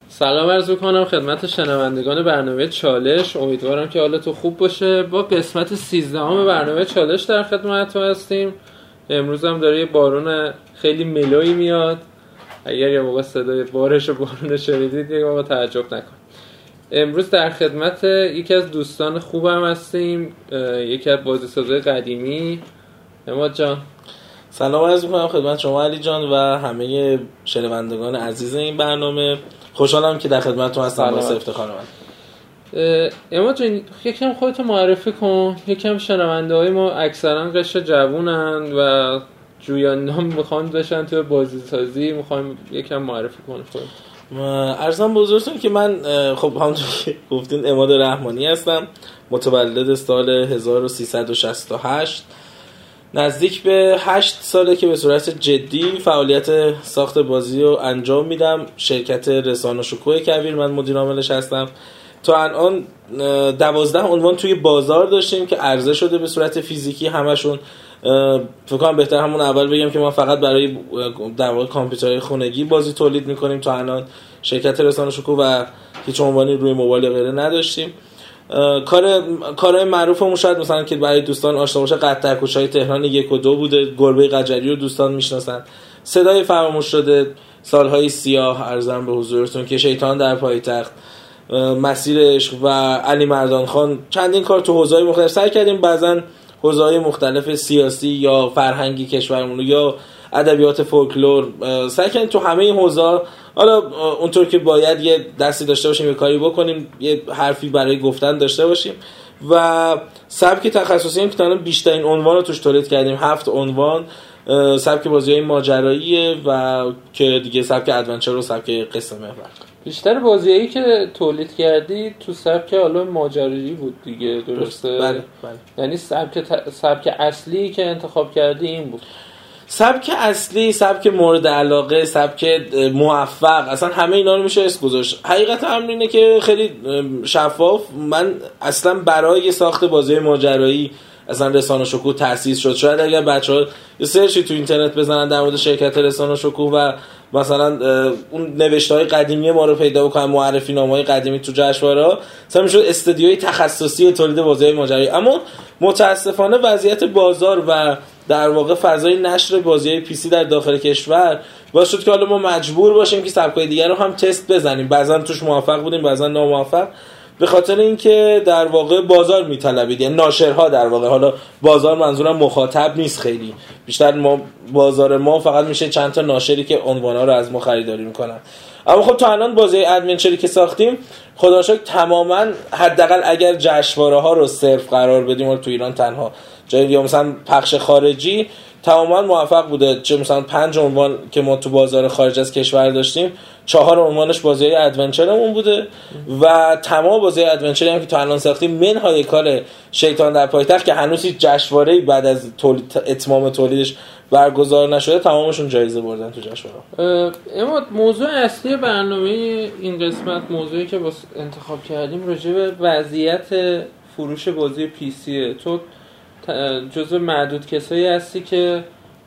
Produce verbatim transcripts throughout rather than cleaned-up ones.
سلام عرض می‌کنم خدمت شنوندگان برنامه چالش. امیدوارم که حالتون خوب باشه. با قسمت سیزدهم برنامه چالش در خدمتتون هستیم. امروز هم داره یه بارون خیلی ملویی میاد. اگر یه موقع صدای بارش و بارون شنیدید یه موقع تعجب نکن. امروز در خدمت یکی از دوستان خوبم هستیم، یکی از بازیسازهای قدیمی، عماد جان. سلام عرض می‌کنم خدمت شما علی جان و همه شنوندگان عزیز این برنامه. خوشحالم که در خدمتتون هستم. واسه افتخار من. عماد جان یکم خودتو معرفی کن. یکم شنونده‌های ما اکثرا قشر جوونن و جویان نام میخوان بشن تو بازیسازی، میخوایم یکم معرفی کنی خودت. عرضم بزرگتون که من خب همونطور که گفتین عماد رحمانی هستم، متولد سال هزار و سیصد و شصت و هشت. نزدیک به هشت ساله که به صورت جدی فعالیت ساخت بازی رو انجام میدم. شرکت رسانه شکوه کویر من مدیر عاملش هستم. تا الان دوازده عنوان توی بازار داشتیم که عرضه شده به صورت فیزیکی همشون. فکر کنم بهتر همون اول بگم که ما فقط برای در واقع کامپیوترهای خانگی بازی تولید میکنیم. تا الان شرکت رسانه شکوه و هیچ عنوانی روی موبایل غیره نداشتیم. کار کارهای معروفمون شاید مثلا که برای دوستان آشنا باشه قطرکشای تهران یک و دو بوده. گربه قجری رو دوستان میشناسن. صدای فراموش شده، سالهای سیاه، ارزم به حضورتون که شیطان در پایتخت، مسیر عشق و علی مردان خان، چندین کار تو حوزه‌های مختلف سعی کردیم. بعضن حوزه‌های مختلف سیاسی یا فرهنگی کشورمون یا ادبیات فولکلور سعی کردیم تو همه این حوزه‌ها حالا اونطور که باید یه دستی داشته باشیم، یه کاری بکنیم، یه حرفی برای گفتن داشته باشیم. و سبک تخصصی هم که تا بیشترین عنوان رو توش تولید کردیم، هفت عنوان. سبک بازی‌های ماجراییه و که دیگه سبک ادونچر و سبک قصه محور. بیشتر بازیایی که تولید کردی تو سبک حالا ماجرایی بود دیگه، درسته؟ بله بله. یعنی سبک ت... سبک اصلی که انتخاب کردی این بود. سبک اصلی، سبک مورد علاقه، سبک موفق، اصلا همه اینا رو میشه اسم گذاشت. حقیقت امر اینه که خیلی شفاف من اصلا برای ساخت بازی ماجرایی اصلا رسانه شکوه تأسیس شد. شاید اگر بچه‌ها یه سرچی تو اینترنت بزنن در مورد شرکت رسانه شکوه و مثلا اون نوشته‌های قدیمی ما رو پیدا بکنن، معرفی نامه‌های قدیمی تو جشنواره‌ها، مثلا میشد استودیوی تخصصی تولید بازی‌های ماجرایی. اما متاسفانه وضعیت بازار و در واقع فضای نشر بازی‌های پی سی در داخل کشور باعث شد که حالا ما مجبور باشیم که سبک‌های دیگر رو هم تست بزنیم. بعضن توش موفق بودیم، بعضن ناموفق، به خاطر اینکه در واقع بازار میطلبید، یعنی ناشرها در واقع. حالا بازار منظورم مخاطب نیست، خیلی بیشتر ما بازار ما فقط میشه چند تا ناشری که عنوانا رو از ما خریداری میکنن. اما خب تا الان بازی ادونچری که ساختیم خدا رو شکر تماما، حداقل اگر جشنواره‌ها رو صرف قرار بدیم و تو ایران تنها جای یا مثلا پخش خارجی، تماما موفق بوده. چه مثلا پنج عنوان که ما تو بازار خارج از کشور داشتیم، چهار عنوانش بازی ادونچرمون بوده و تمام بازی ادونچری هم که تا الان ساختیم منهای کار شیطان در پایتخت که هنوز هیچ جشنواره‌ای بعد از تولید اتمام تولیدش برگزار نشده، تمامشون جایزه بردن تو جشنواره. اما موضوع اصلی برنامه این قسمت، موضوعی که واسه انتخاب کردیم راجع به وضعیت فروش بازی پی سی. تو جزو معدود کسایی هستی که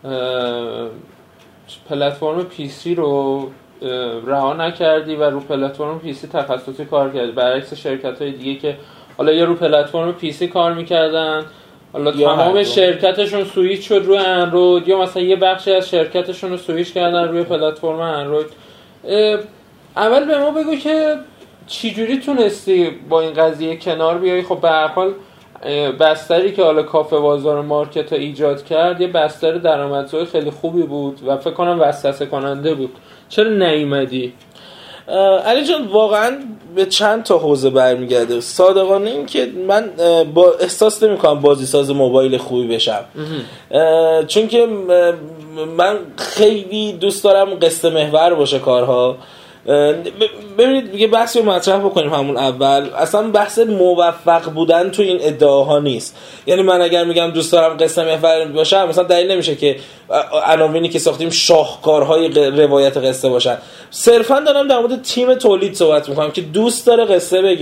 پلتفرم پی سی رو رها نکردی و رو پلتفرم پی سی تخصصی کار کردی، برعکس شرکت‌های دیگه که حالا یا رو پلتفرم پی سی کار می‌کردن، حالا تمام شرکتشون سویچ شد روی اندروید، یا مثلا یه بخشی از شرکتشون رو سویچ کردن روی پلتفرم اندروید. اول به ما بگو که چجوری تونستی با این قضیه کنار بیای؟ خب به هر حال بستری که حالا کافه بازار مارکت ایجاد کرد یه بستر درآمدزای خیلی خوبی بود و فکر کنم وسوسه کننده بود. چرا نیومدی؟ علی جان واقعا به چند تا حوزه برمیگرده. صادقانه این که من با احساس نمی‌کنم بازی ساز موبایل خوبی بشم، چون که من خیلی دوست دارم قصه محور باشه کارها. ببینید دیگه بحثی رو مطرح بکنیم همون اول. اصلا بحث موفق بودن تو این ادعاها نیست. یعنی من اگر میگم دوست دارم قصه محور باشه، مثلا دلیل نمیشه که عناوینی که ساختیم شاهکارهای روایت قصه باشن. صرفا دارم در مورد تیم تولید صحبت میکنم که دوست داره قصه بگه،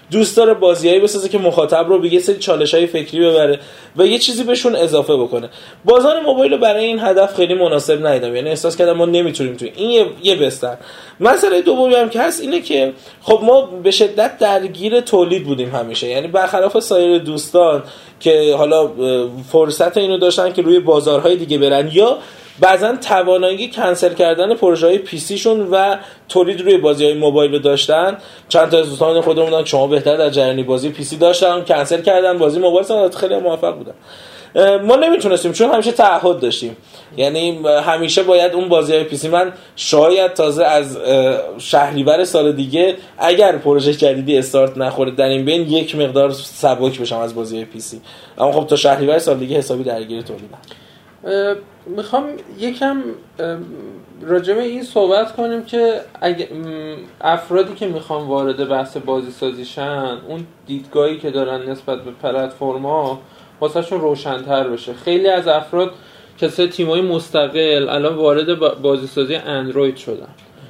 دوست داره بازیایی بسازه که مخاطب رو به یه سری چالش‌های فکری ببره و یه چیزی بهشون اضافه بکنه. بازار موبایل برای این هدف خیلی مناسب ندیدم، یعنی احساس کردم ما نمیتونیم تو این یه, یه بستر. مسئله دومی هم که هست اینه که خب ما به شدت درگیر تولید بودیم همیشه، یعنی برخلاف سایر دوستان که حالا فرصت اینو داشتن که روی بازارهای دیگه برن یا بعضا توانایی کنسل کردن پروژه‌های پی سی شون و تولید روی بازی‌های موبایل رو داشتن. چند تا از دوستان خودمون بودن شما بهتر در جریان بازی پی سی داشتن، کنسل کردن، بازی موبایل ساختن، خیلی موفق بودن. ما نمیتونستیم چون همیشه تعهد داشتیم، یعنی همیشه باید اون بازی‌های پی سی، من شاید تازه از شهریور سال دیگه اگر پروژه جدیدی استارت نخوره در این بین یک مقدار سبک بشم از بازی‌های پی سی، اما خب تا شهریور سال دیگه حسابی درگیر تولیدم. میخوام یکم راجع به این صحبت کنیم که اگه افرادی که میخوان وارد بحث بازی سازیشن اون دیدگاهی که دارن نسبت به پلتفرم‌ها واسهشون روشن‌تر بشه. خیلی از افراد کسای تیم‌های مستقل الان وارد بازی سازی اندروید شدن،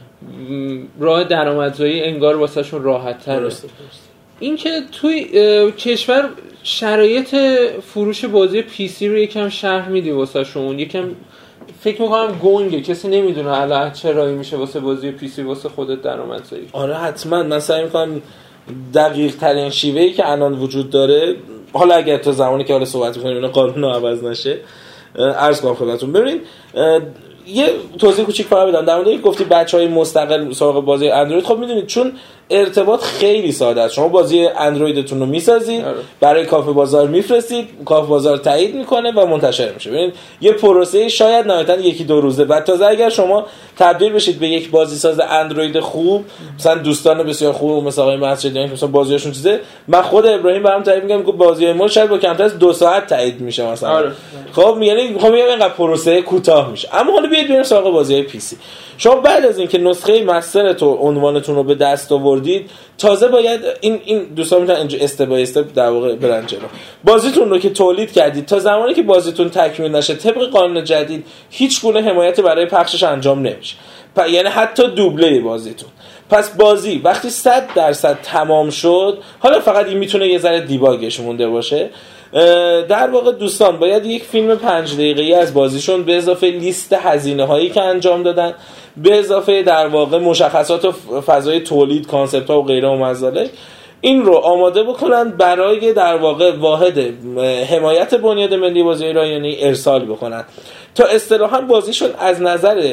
راه درآمدزایی انگار واسهشون راحت‌تره. این که توی کشور شرایط فروش بازی پی سی رو یکم شرح میدی واسه شون، یکم فکر میکنم گنگه، کسی نمیدونه الان چه راهی میشه واسه بازی پی سی واسه خودت درآمدزایی. آره حتما من سعی میکنم دقیق ترین شیوهی که الان وجود داره، حالا اگر تا زمانی که حالا صحبت میکنیم اینا قانون عوض نشه، عرض کنم خدمتتون. ببینید یه توضیح کوچیک فقط بدم در مورد اینکه گفتی بچهای مستقل سراغ بازی اندروید. خب میدونید چون ارتباط خیلی ساده است، شما بازی اندرویدتون رو میسازید، برای کافه بازار میفرستید، کافه بازار تایید میکنه و منتشر میشه. ببینید یه پروسه شاید نهایتا یکی دو روزه. بعد تازه اگر شما تبدیل بشید به یک بازیساز اندروید خوب، مثلا دوستان بسیار خوب مثل آقای مسجدی که مثلا بازیاشون چیزه، من خود ابراهیم برام تعریف میگم که بازی ما شاید با کمتر از دو ساعت تایید میشه مثلا. آره. خب یعنی خب میگم اینقدر پروسه کوتاه میشه. اما حالا بیاید بریم سراغ بازی‌های پی سی. شما بعد از اینکه نسخه مستر تو عنوانتون رو به دست آوردید، تازه باید این این دوستان میتونن اینجا استپ استپ در واقع برن جلو. بازیتون رو که تولید کردید تا زمانی که بازیتون تکمیل نشه طبق قانون جدید هیچ گونه حمایت برای پخشش انجام نمیشه، یعنی حتی دوبله بازیتون. پس بازی وقتی صد درصد تمام شد، حالا فقط این میتونه یه ذره دیباگش مونده باشه، در واقع دوستان باید یک فیلم پنج دقیقه‌ای از بازیشون به اضافه لیست هزینه هایی که انجام دادن، به اضافه در واقع مشخصات و فضای تولید، کانسپت ها و غیره و مزالک، این رو آماده بکنن برای در واقع واحد حمایت بنیاد ملی بازی ایرانی ارسال بکنن تا اصطلاحاً بازیشون از نظر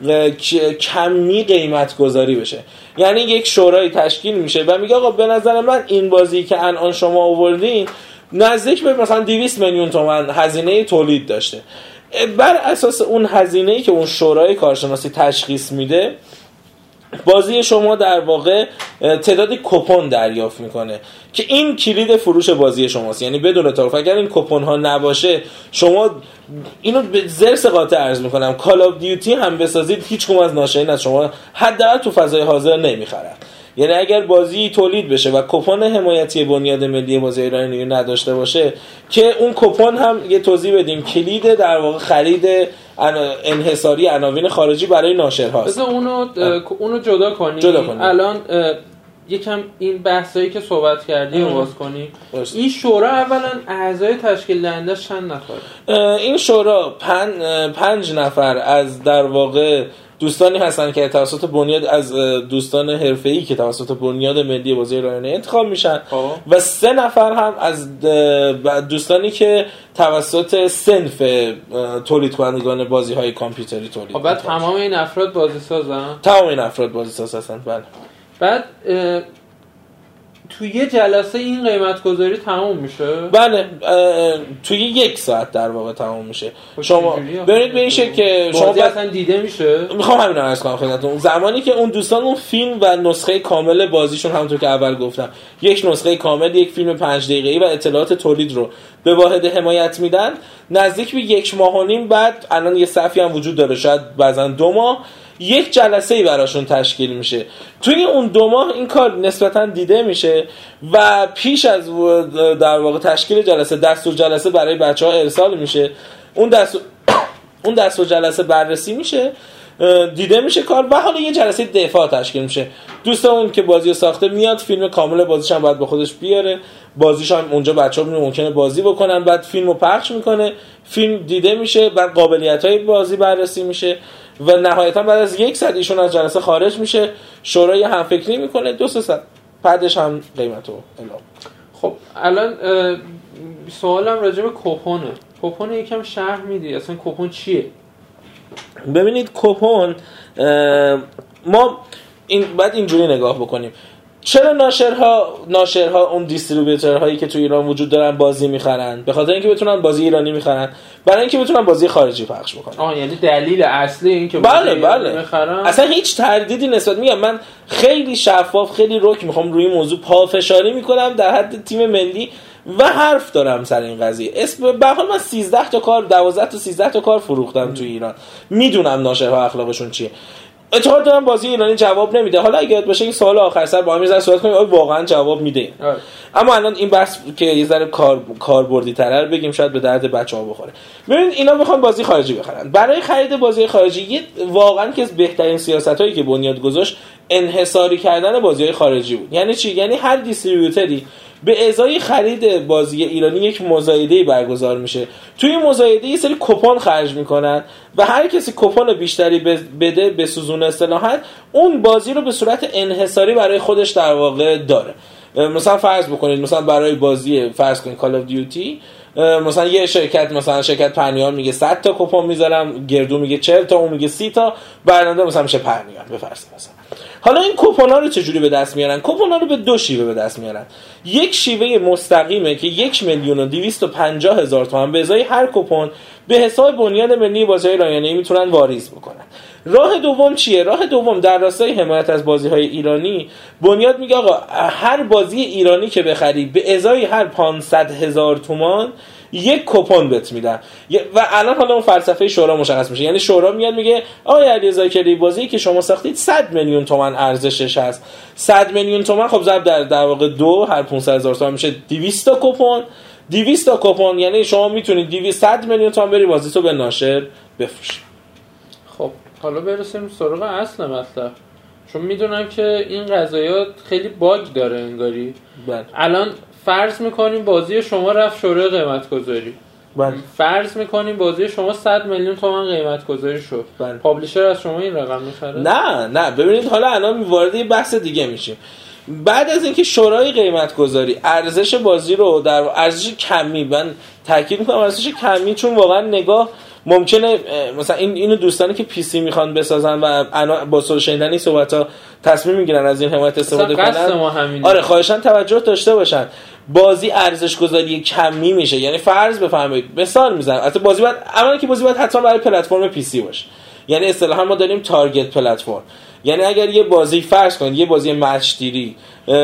کمی قیمت گذاری بشه. یعنی یک شورای تشکیل میشه و میگه آقا به نظر من این بازی که الان شما آوردین نزدیک به مثلا دویست میلیون تومان هزینه تولید داشته، بر اساس اون هزینه‌ای که اون شورای کارشناسی تشخیص میده بازی شما در واقع تعدادی کوپن دریافت میکنه که این کلید فروش بازی شماست. یعنی بدون تعارف اگر این کوپن ها نباشه، شما اینو به زرس قاطع عرض میکنم کال آف دیوتی هم بسازید هیچ کدوم از ناشرین از شما حداقل تو فضای حاضر نمیخرن. یعنی اگر بازی تولید بشه و کوپن حمایتی بنیاد ملی بازی ایرانی نداشته باشه، که اون کوپن هم یه توضیح بدیم کلید در واقع خرید انحصاری عناوین خارجی برای ناشرهاست. بذار اونو اونو جدا کنیم. جدا کنیم. الان یکم این بحثایی که صحبت کردی رو باز کنیم. این شورا اولا اعضای تشکیل دهنده چند نفر؟ این شورا پن، پنج نفر از در واقع دوستانی هستن که توسط بنیاد از دوستان حرفه‌ای که توسط بنیاد ملی بازی ایرانی انتخاب میشن آه. و سه نفر هم از دوستانی که توسط صنف تولید کنندگان بازی‌های کامپیوتری تولید میکنن. بعد تمام این افراد بازیسازن؟ تمام این افراد بازیساز هستن. بله. بعد توی یه جلسه این قیمت گذاری تموم میشه؟ بله توی یک ساعت در واقع تموم میشه. شما ببینید به این شکل که شما بازی اصلا دیده میشه. میخوام همین رو عرض کنم خدمتتون. زمانی که اون دوستان اون فیلم و نسخه کامل بازیشون همونطور که اول گفتم یک نسخه کامل، یک فیلم پنج دقیقه‌ای و اطلاعات تولید رو به واحد حمایت میدن، نزدیک به یک ماه و نیم بعد، الان یه صفی هم وجود داره شاید بعضا دو ماه، یک جلسه‌ای براشون تشکیل میشه. توی اون دو ماه این کار نسبتاً دیده میشه و پیش از در واقع تشکیل جلسه دستور جلسه برای بچه‌ها ارسال میشه. اون دستور اون دستور جلسه بررسی میشه دیده میشه کار و حالا یه جلسه دفاع تشکیل میشه. دوست اون که بازی ساخته میاد فیلم کامل بازیش هم باید با خودش بیاره، بازیش هم اونجا بچه‌ها ممکنه بازی بکنن، بعد فیلمو پخش میکنه، فیلم دیده میشه، بعد قابلیت‌های بازی بررسی میشه و نهایتا بعد از یک ساعت ایشون از جلسه خارج میشه، شورای همفکری میکنه، دو سه ساعت بعدش هم قیمتو اعلام. خب الان سوالم راجع به کوپونه. کوپون یکم شرح میدی اصلا کوپون چیه؟ ببینید کوپون ما این بعد اینجوری نگاه بکنیم، چرا ناشرها ناشرها اون دیستریبیوتورهایی که تو ایران وجود دارن بازی میخرن؟ به خاطر اینکه بتونن بازی ایرانی میخرن، برای اینکه بتونن بازی خارجی پخش بکنن. آه یعنی دلیل اصلی این که بله بله میخرن اصلا هیچ تردیدی نسبت، میگم من خیلی شفاف خیلی رک میخوام روی موضوع پافشاری میکنم در حد تیم ملی و حرف دارم سر این قضیه. اسم به حال من سیزده تا کار دوازده تا سیزده تا کار فروختم تو ایران، میدونم ناشرها اخلاقشون چیه. اعتقاد دارم بازی ایرانی جواب نمیده. حالا اگه یاد باشه این سوال آخر سر با هم میذارم صحبت کنیم آیا واقعا جواب میده. آه. اما الان این بحث که یه ذره کار کاربردی تره بگیم شاید به درد بچه‌ها بخوره. ببین اینا میخوان بازی خارجی بخرن. برای خرید بازی خارجی یه واقعا که از بهترین سیاستایی که بنیاد گذاشت انحصاری کردن بازی‌های خارجی بود. یعنی چی؟ یعنی هر دیستریبیوتوری به ازای خرید بازی ایرانی یک مزایده‌ای برگزار میشه. توی این مزایده یه سری کوپن خرج میکنن و هر کسی کوپن بیشتری بده به سوزون اصطلاحاً اون بازی رو به صورت انحصاری برای خودش در واقع داره. مثلا فرض بکنید مثلا برای بازی فرض کنید کال اف دیوتی مثلا یه شرکت مثلا شرکت پرنیان میگه صد تا کوپن میذارم، گردو میگه چهل تا، اون میگه سی تا، برنده مثلا میشه پرنیان به فرض مثلا. حالا این کوپن‌ها رو چجوری به دست میارن؟ کوپن‌ها رو به دو شیوه به دست میارن. یک شیوه مستقیمه که یک میلیون و دویست و پنجاه هزار تومان به ازای هر کوپن به حساب بنیاد ملی بازی‌های ایرانی میتونن واریز بکنن. راه دوم چیه؟ راه دوم در راستای حمایت از بازی‌های ایرانی بنیاد میگه آقا هر بازی ایرانی که بخری به ازای هر پانصد هزار تومان یک کوپن بهت میدن. و الان حالا اون فلسفه شورا مشخص میشه. یعنی شورا میاد میگه آقای علیرضا کلی بازی که شما ساختید صد میلیون تومان ارزشش هست. صد میلیون تومان خب ضرب در در واقع دو هر پانصد هزار تومان میشه دویست تا کوپن. دویست تا کوپن یعنی شما میتونید دویست صد میلیون تومان بری بازیتو به ناشر بفروشی. خب حالا برسیم سراغ اصل مطلب. چون میدونم که این قضايا خیلی باگ داره انگاری. بله. الان فرض میکنیم بازی شما رفت شورای قیمت گذاری. بله. فرض میکنیم بازی شما صد میلیون تومان قیمت گذاری شد. بله. پابلیشر از شما این رقم میخره؟ نه نه ببینید حالا الان وارد یه بحث دیگه میشیم. بعد از اینکه شورای قیمت گذاری ارزش بازی رو در ارزش کمی، من تاکید میکنم ارزش کمی، چون واقعا نگاه ممکنه مثلا این اینو دوستانی که پی سی میخوان بسازن و با سر شنیدن این صحبت‌ها تصمیم میگیرن از این حمایت استفاده کنن، آره خواهشاً توجه داشته باشن. بازی ارزش گذاری کمی میشه. یعنی فرض بفرمایید مثال میزنم، البته بازی باید اولا که بازی باید حتما برای پلتفرم پی سی باشه. یعنی اصطلاحا ما داریم تارگت پلتفرم. یعنی اگر یه بازی فرض کنید یه بازی مچ دیری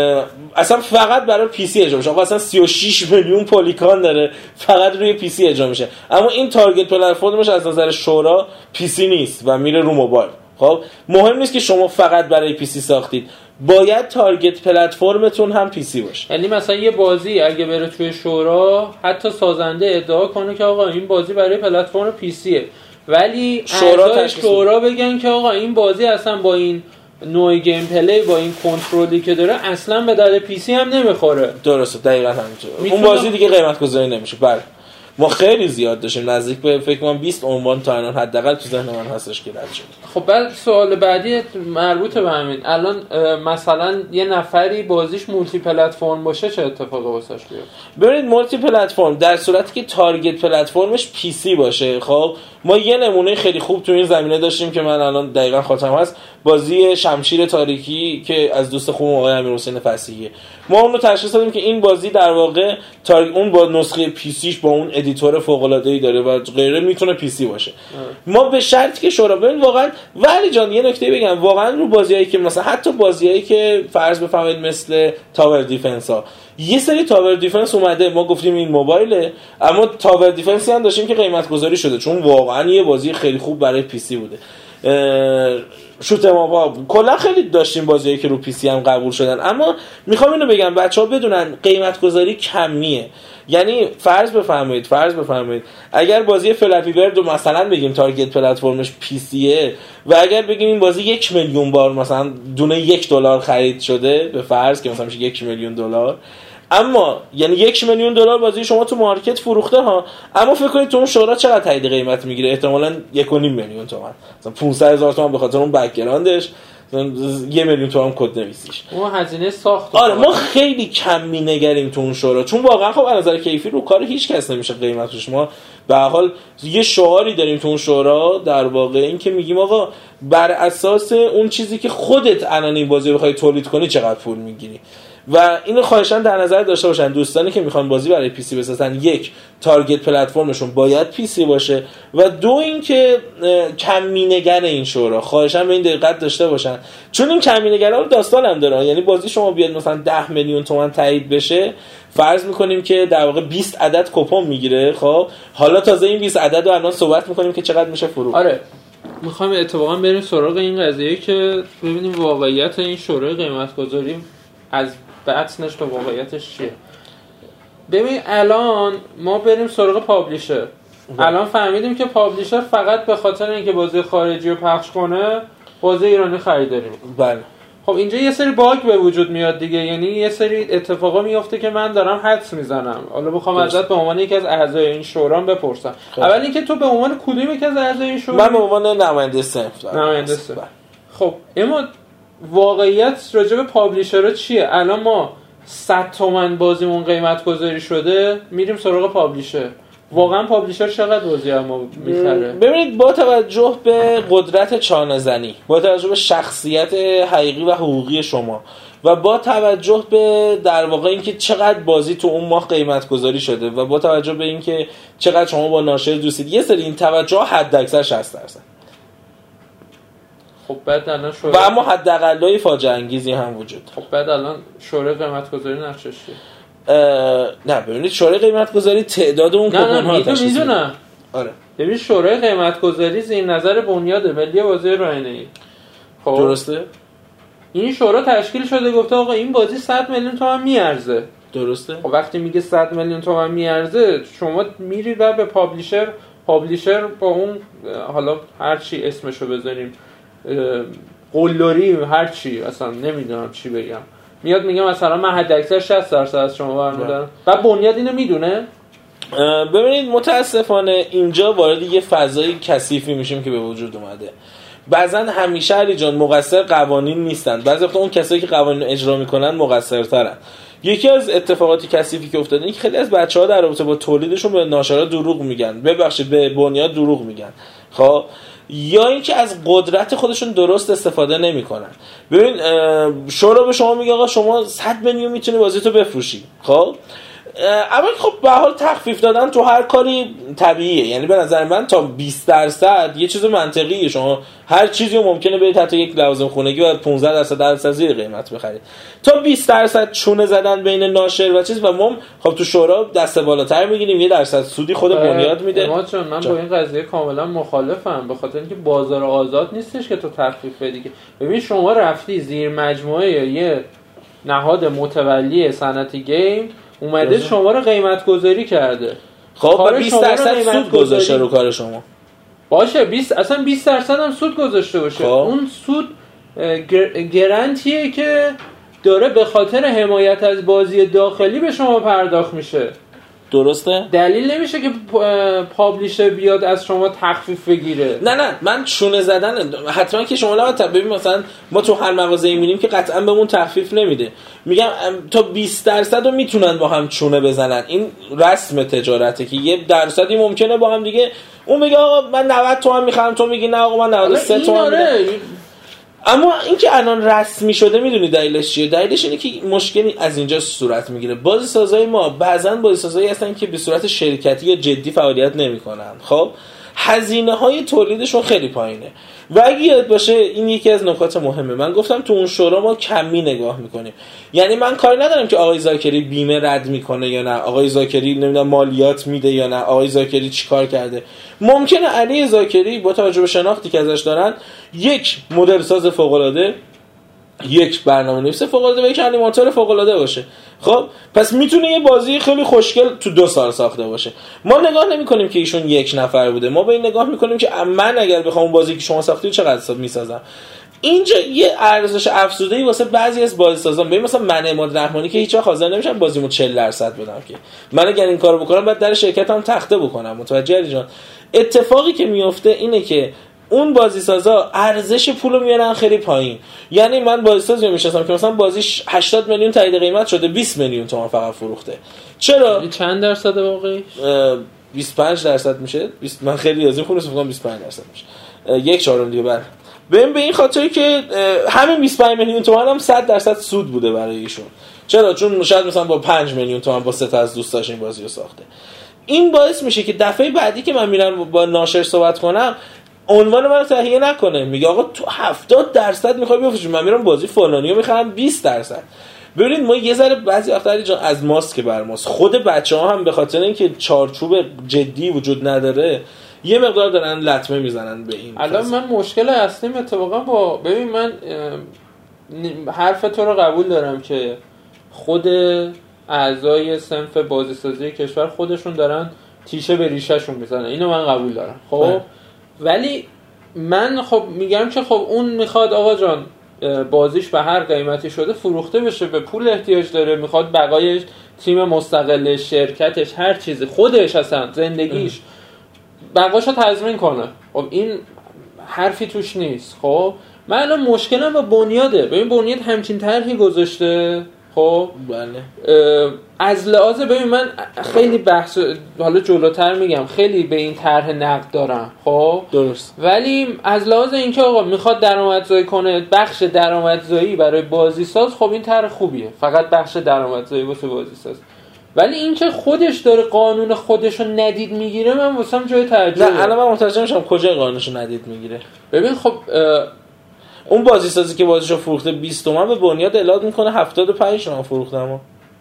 اصلا فقط برای پی سی اجرا میشه، آقا اصلا سی و شش میلیون پلیکان داره فقط روی پی سی اجرا میشه، اما این تارگت پلتفرمش از نظر شورا پی سی نیست و میره رو موبایل. خب مهم نیست که شما فقط برای پی سی ساختید، باید تارگت پلتفرمتون هم پی سی باشه. یعنی مثلا یه بازی اگه بره توی شورا حتی سازنده ادعا کنه که آقا این بازی برای پلتفرم پی سیه، ولی شورا شورا بگن که آقا این بازی اصلا با این نوع گیم پلی با این کنترلی که داره اصلا به درد پی سی هم نمیخوره. درسته دقیقاً همینطوره. اون بازی دیگه قیمت گذاری نمیشه. بله ما خیلی زیاد داشتیم، نزدیک به فکر کنم بیست عنوان تا الان حداقل تو ذهن من هستش که رد شد. خب بعد سوال بعدی مربوط به همین، الان مثلا یه نفری بازیش مولتی پلتفرم باشه چه اتفاقی واسش بیفته؟ ببینید مولتی پلتفرم در صورتی که تارگت پلتفرمش پی سی باشه، خب ما یه نمونه خیلی خوب تو این زمینه داشتیم که من الان دقیقاً خاطرم هست، بازی شمشیر تاریکی که از دوست خوبم آقای امیرحسین فصیحیه. ما اون رو تشخیص دادیم که این بازی در واقع تارگ... اون با نسخه پی سیش با اون ادیتور فوق العاده ای داره و غیره میتونه پی سی باشه. اه. ما به شرطی که شورا ببین واقعا ولی جان یه نکته بگم، واقعا رو بازیایی که مثلا حتی بازیایی که فرض بفرمایید مثل تاور دیفنس ها، یه سری تاور دیفنس اومده ما گفتیم این موبایله، اما تاور دیفنسی هم داشتیم که قیمت گذاری شده چون واقعا یه بازی خیلی خوب برای پی سی بوده. شوت ماپا کلا خیلی داشتیم بازیایی که رو پی سی هم قبول شدن. اما میخوام اینو بگم بچه‌ها بدونن قیمت گذاری کمیه. یعنی فرض بفرمایید فرض بفرمایید اگر بازی فلپی برد رو مثلا بگیم تارگت پلتفرمش پی سیه و اگر بگیم این بازی یک میلیون بار مثلا دونه یک دلار خرید شده، به فرض که مثلا میشه یک میلیون دلار، اما یعنی یک میلیون دلار بازی شما تو مارکت فروخته ها، اما فکر کنید تو اون شورا چقدر تایید قیمت میگیره؟ احتمالاً یک و نیم میلیون تومان، مثلا پانصد هزار تومان به خاطر اون بک‌گراندش، یه میلیون تومان کد نویسیش، اون هزینه ساخت. آره ما خیلی کم می‌نگریم تو اون شورا، چون واقعا خب از نظر کیفی رو کار هیچ کس نمیشه قیمتش. ما به هر حال یه شعاری داریم تو اون شورا در واقع، این که میگیم آقا بر اساس اون چیزی که خودت الان این بازی رو بخوای تولید کنی چقدر پول میگیری. و اینو خواهشاً در نظر داشته باشن دوستانی که میخوان بازی برای پی سی بسازن. یک، تارگت پلتفرمشون باید پی سی باشه و دو اینکه کمینگر این شورا خواهشاً به این دقت داشته باشن، چون این کمینگرها رو داستان هم داره. یعنی بازی شما بیاد مثلا ده میلیون تومان تایید بشه، فرض میکنیم که در واقع بیست عدد کوپن میگیره، خب حالا تازه این بیست عدد رو الان صحبت میکنیم که چقدر میشه فروخت. آره میخوام اتفاقا بریم سراغ این قضیه که ببینیم واقعیت این شورای قیمت گذاری از بطنش به واقعیتش چیه. ببین الان ما بریم سراغ پابلیشر. الان فهمیدیم که پابلیشر فقط به خاطر اینکه بازی خارجی رو پخش کنه بازی ایرانی خریداری میکنه. بله. خب اینجا یه سری باگ به وجود میاد دیگه، یعنی یه سری اتفاقا میفته که من دارم حدس میزنم. حالا بخوام ازت به عنوان یکی از اعضای این شورا بپرسم، خب. اول اینکه تو به عنوان کدوم یکی از اعضای این شورا؟ من به عنوان نماینده صنف. نماینده صنف. خب اما واقعیت راجع به پابلیشرها چیه؟ الان ما صد تومن بازیمون قیمت گذاری شده، میریم سراغ پابلیشر. واقعا پابلیشر چقدر بازی ما میخره؟ ببینید با توجه به قدرت چانه زنی، با توجه به شخصیت حقیقی و حقوقی شما و با توجه به در واقع اینکه چقدر بازی تو اون ماه قیمت گذاری شده و با توجه به اینکه چقدر شما با ناشر دوستید، یه سری این توجه حد اکثر شصت درصد. خب بعد الان شورای و اما حداقلای فاجعه انگیزی هم وجود. خب بعد الان شورای قیمت گذاری نقشش چیه؟ نه ببینید شورای قیمت گذاری تعداد اون کوپن ها تشخیص میده. میدونم. آره. ببین شورای قیمت گذاری زیر نظر بنیاد ملی بازی راهنمایی. خب درسته؟ این شورا تشکیل شده گفته آقا این بازی صد میلیون تومان میارزه. درسته؟ خب وقتی میگه صد میلیون تومان میارزه، شما میری و به پابلیشر، پابلیشر با اون حالا هر چی اسمشو بذاریم قلدری هر چی، اصلا نمیدونم چی بگم، میاد میگه مثلا من حد اکثر شصت درصد از شما برمی‌دارم و بنیاد اینو میدونه. ببینید متاسفانه اینجا وارد یه فضای کثیفی میشیم که به وجود اومده. بعضا همیشه علی جان مقصر قوانین نیستن، بعضی وقتا اون کسایی که قوانین اجرا میکنن مقصرترن. یکی از اتفاقاتی کثیفی که افتاده این که خیلی از بچه‌ها در رابطه با تولیدشون به ناشرا دروغ میگن، ببخشید به بنیاد دروغ میگن، خب یا اینکه از قدرت خودشون درست استفاده نمیکنن. ببین شورا به شما میگه آقا شما صد میلیون میتونی بازی تو بفروشی، خب اما خب به حال تخفیف دادن تو هر کاری طبیعیه. یعنی به نظر من تا بیست درصد یه چیز منطقیه، شما هر چیزی رو ممکنه برید حتی یک لوازم خونگی و پانزده درصد درصد زیر قیمت بخرید. تا بیست درصد چونه زدن بین ناشر و چیز و ما خب تو شورا دست بالاتر میگیریم، یه درصد سودی خود بنیاد میده. ما چون من با این قضیه کاملا مخالفم، به خاطر اینکه بازار آزاد نیستش که تو تخفیف بدی. ببین شما رفتی زیر مجموعه یه نهاد متولی صنعت گیم اومده رزا. شما رو قیمت گذاری کرده. خب بیست درصد سود گذاشته رو کار شما. باشه بیست اصلا بیست درصد هم سود گذاشته باشه. خب. اون سود گرانتیه که داره به خاطر حمایت از بازی داخلی به شما پرداخت میشه. درسته؟ دلیل نمیشه که پابلیشر بیاد از شما تخفیف بگیره. نه نه من چونه زدن حتما که شما لازم ببین مثلا ما تو هر مغازه‌ای میریم که قطعا بهمون تخفیف نمیده، میگم تا بیست درصد رو میتونن با هم چونه بزنن. این رسم تجارته که یه درصدی ممکنه با هم دیگه اون بگه آقا من نود تومن میخرم، تو میگی نه آقا من نود و سه تومن میدم. اما اینکه الان رسمی شده میدونی دلیلش چیه؟ دلیلش اینه که مشکلی از اینجا صورت میگیره. بازی سازای ما بعضن بازی سازایی هستن که به صورت شرکتی یا جدی فعالیت نمیکنن. خب هزینه های تولیدشون خیلی پایینه. و اگه یاد باشه این یکی از نکات مهمه، من گفتم تو اون شورا ما کمی نگاه میکنیم. یعنی من کاری ندارم که آقای زاکری بیمه رد میکنه یا نه، آقای زاکری نمیدونم مالیات میده یا نه، آقای زاکری چیکار کرده. ممکنه علی زاکری با توجه به شناختی که ازش دارن یک مدل ساز فوق العاده، یک برنامه‌نویس فوق العاده و یک انیماتور فوق العاده باشه. خب پس میتونه یه بازی خیلی خوشگل تو دو سال ساخته باشه. ما نگاه نمی‌کنیم که ایشون یک نفر بوده، ما به این نگاه می‌کنیم که من اگر بخوام اون بازی که شما ساختید چقدر میسازم. اینجا یه ارزش افزوده‌ای واسه بعضی از بازیسازان، ببین مثلا من اماد رحمانی که هیچ وقت حاضر نمیشم بازیمو چهل درصد بدم، که من اگر این کارو بکنم بعد در شرکتم تخته بکنم. متوجهی جان؟ اتفاقی که میفته اینه که اون بازیسازا ارزش پولو میارن خیلی پایین. یعنی من بازیسازی میشناسم که مثلا بازیش هشتاد میلیون تایید قیمت شده، بیست میلیون تومان فقط فروخته. چرا؟ چند درصد واقعی؟ بیست و پنج درصد میشه. بیست من خیلی از این خودم فکر کنم بیست و پنج درصد میشه. یک چهارم دیگه بر. ببین به این خاطری که همین بیست و پنج میلیون تومان هم صد درصد سود بوده برای ایشون. چرا؟ چون شاید مثلا با پنج میلیون تومان با سه تا از دوستاش این بازی رو ساخته. این باعث میشه که دفعه بعدی که من میرم با ناشر صحبت کنم عنوان من تهیه نکنه، میگه آقا تو هفتاد درصد میخوای بفروشی، من میرم بازی فلانیو میخرم بیست درصد. ببینید ما یه ذره بعضی وقتا جان از ماست که بر ماست، خود بچه‌ها هم به خاطر اینکه چارچوب جدی وجود نداره یه مقدار دارن لطمه میزنن به این. الان من مشکل اصلیم اتفاقا با ببین من حرف تو رو قبول دارم که خود اعضای صنف بازیسازی کشور خودشون دارن تیشه به ریشه‌شون میزنن، اینو من قبول دارم. خب ولی من خب میگم که خب اون میخواد آقا جان بازیش به هر قیمتی شده فروخته بشه، به پول احتیاج داره، میخواد بقایش، تیم مستقلش، شرکتش، هر چیزی، خودش اصلا زندگیش بقاشو تضمین کنه. خب این حرفی توش نیست. خب من الان مشکلم با بنیاده. ببین بنیاد همچین طرحی گذاشته، خب بله از لحاظ ببین من خیلی بحث حالا جلوتر میگم خیلی به این طرح نقد دارم، خب درست، ولی از لحاظ اینکه آقا میخواد درآمدزایی کنه، بخش درآمدزایی برای بازیساز، خب این طرح خوبیه، فقط بخش درآمدزایی واسه بازیساز. ولی اینکه خودش داره قانون خودشو ندید میگیره من واسم جای تعجبه. نه الان من متوجه میشم کجا قانونشو ندید میگیره. ببین خب اون بازیسازی که بازیشو فروخته بیست تومن به بنیاد اعلام میکنه هفتاد و پنج تومن فروخته. اما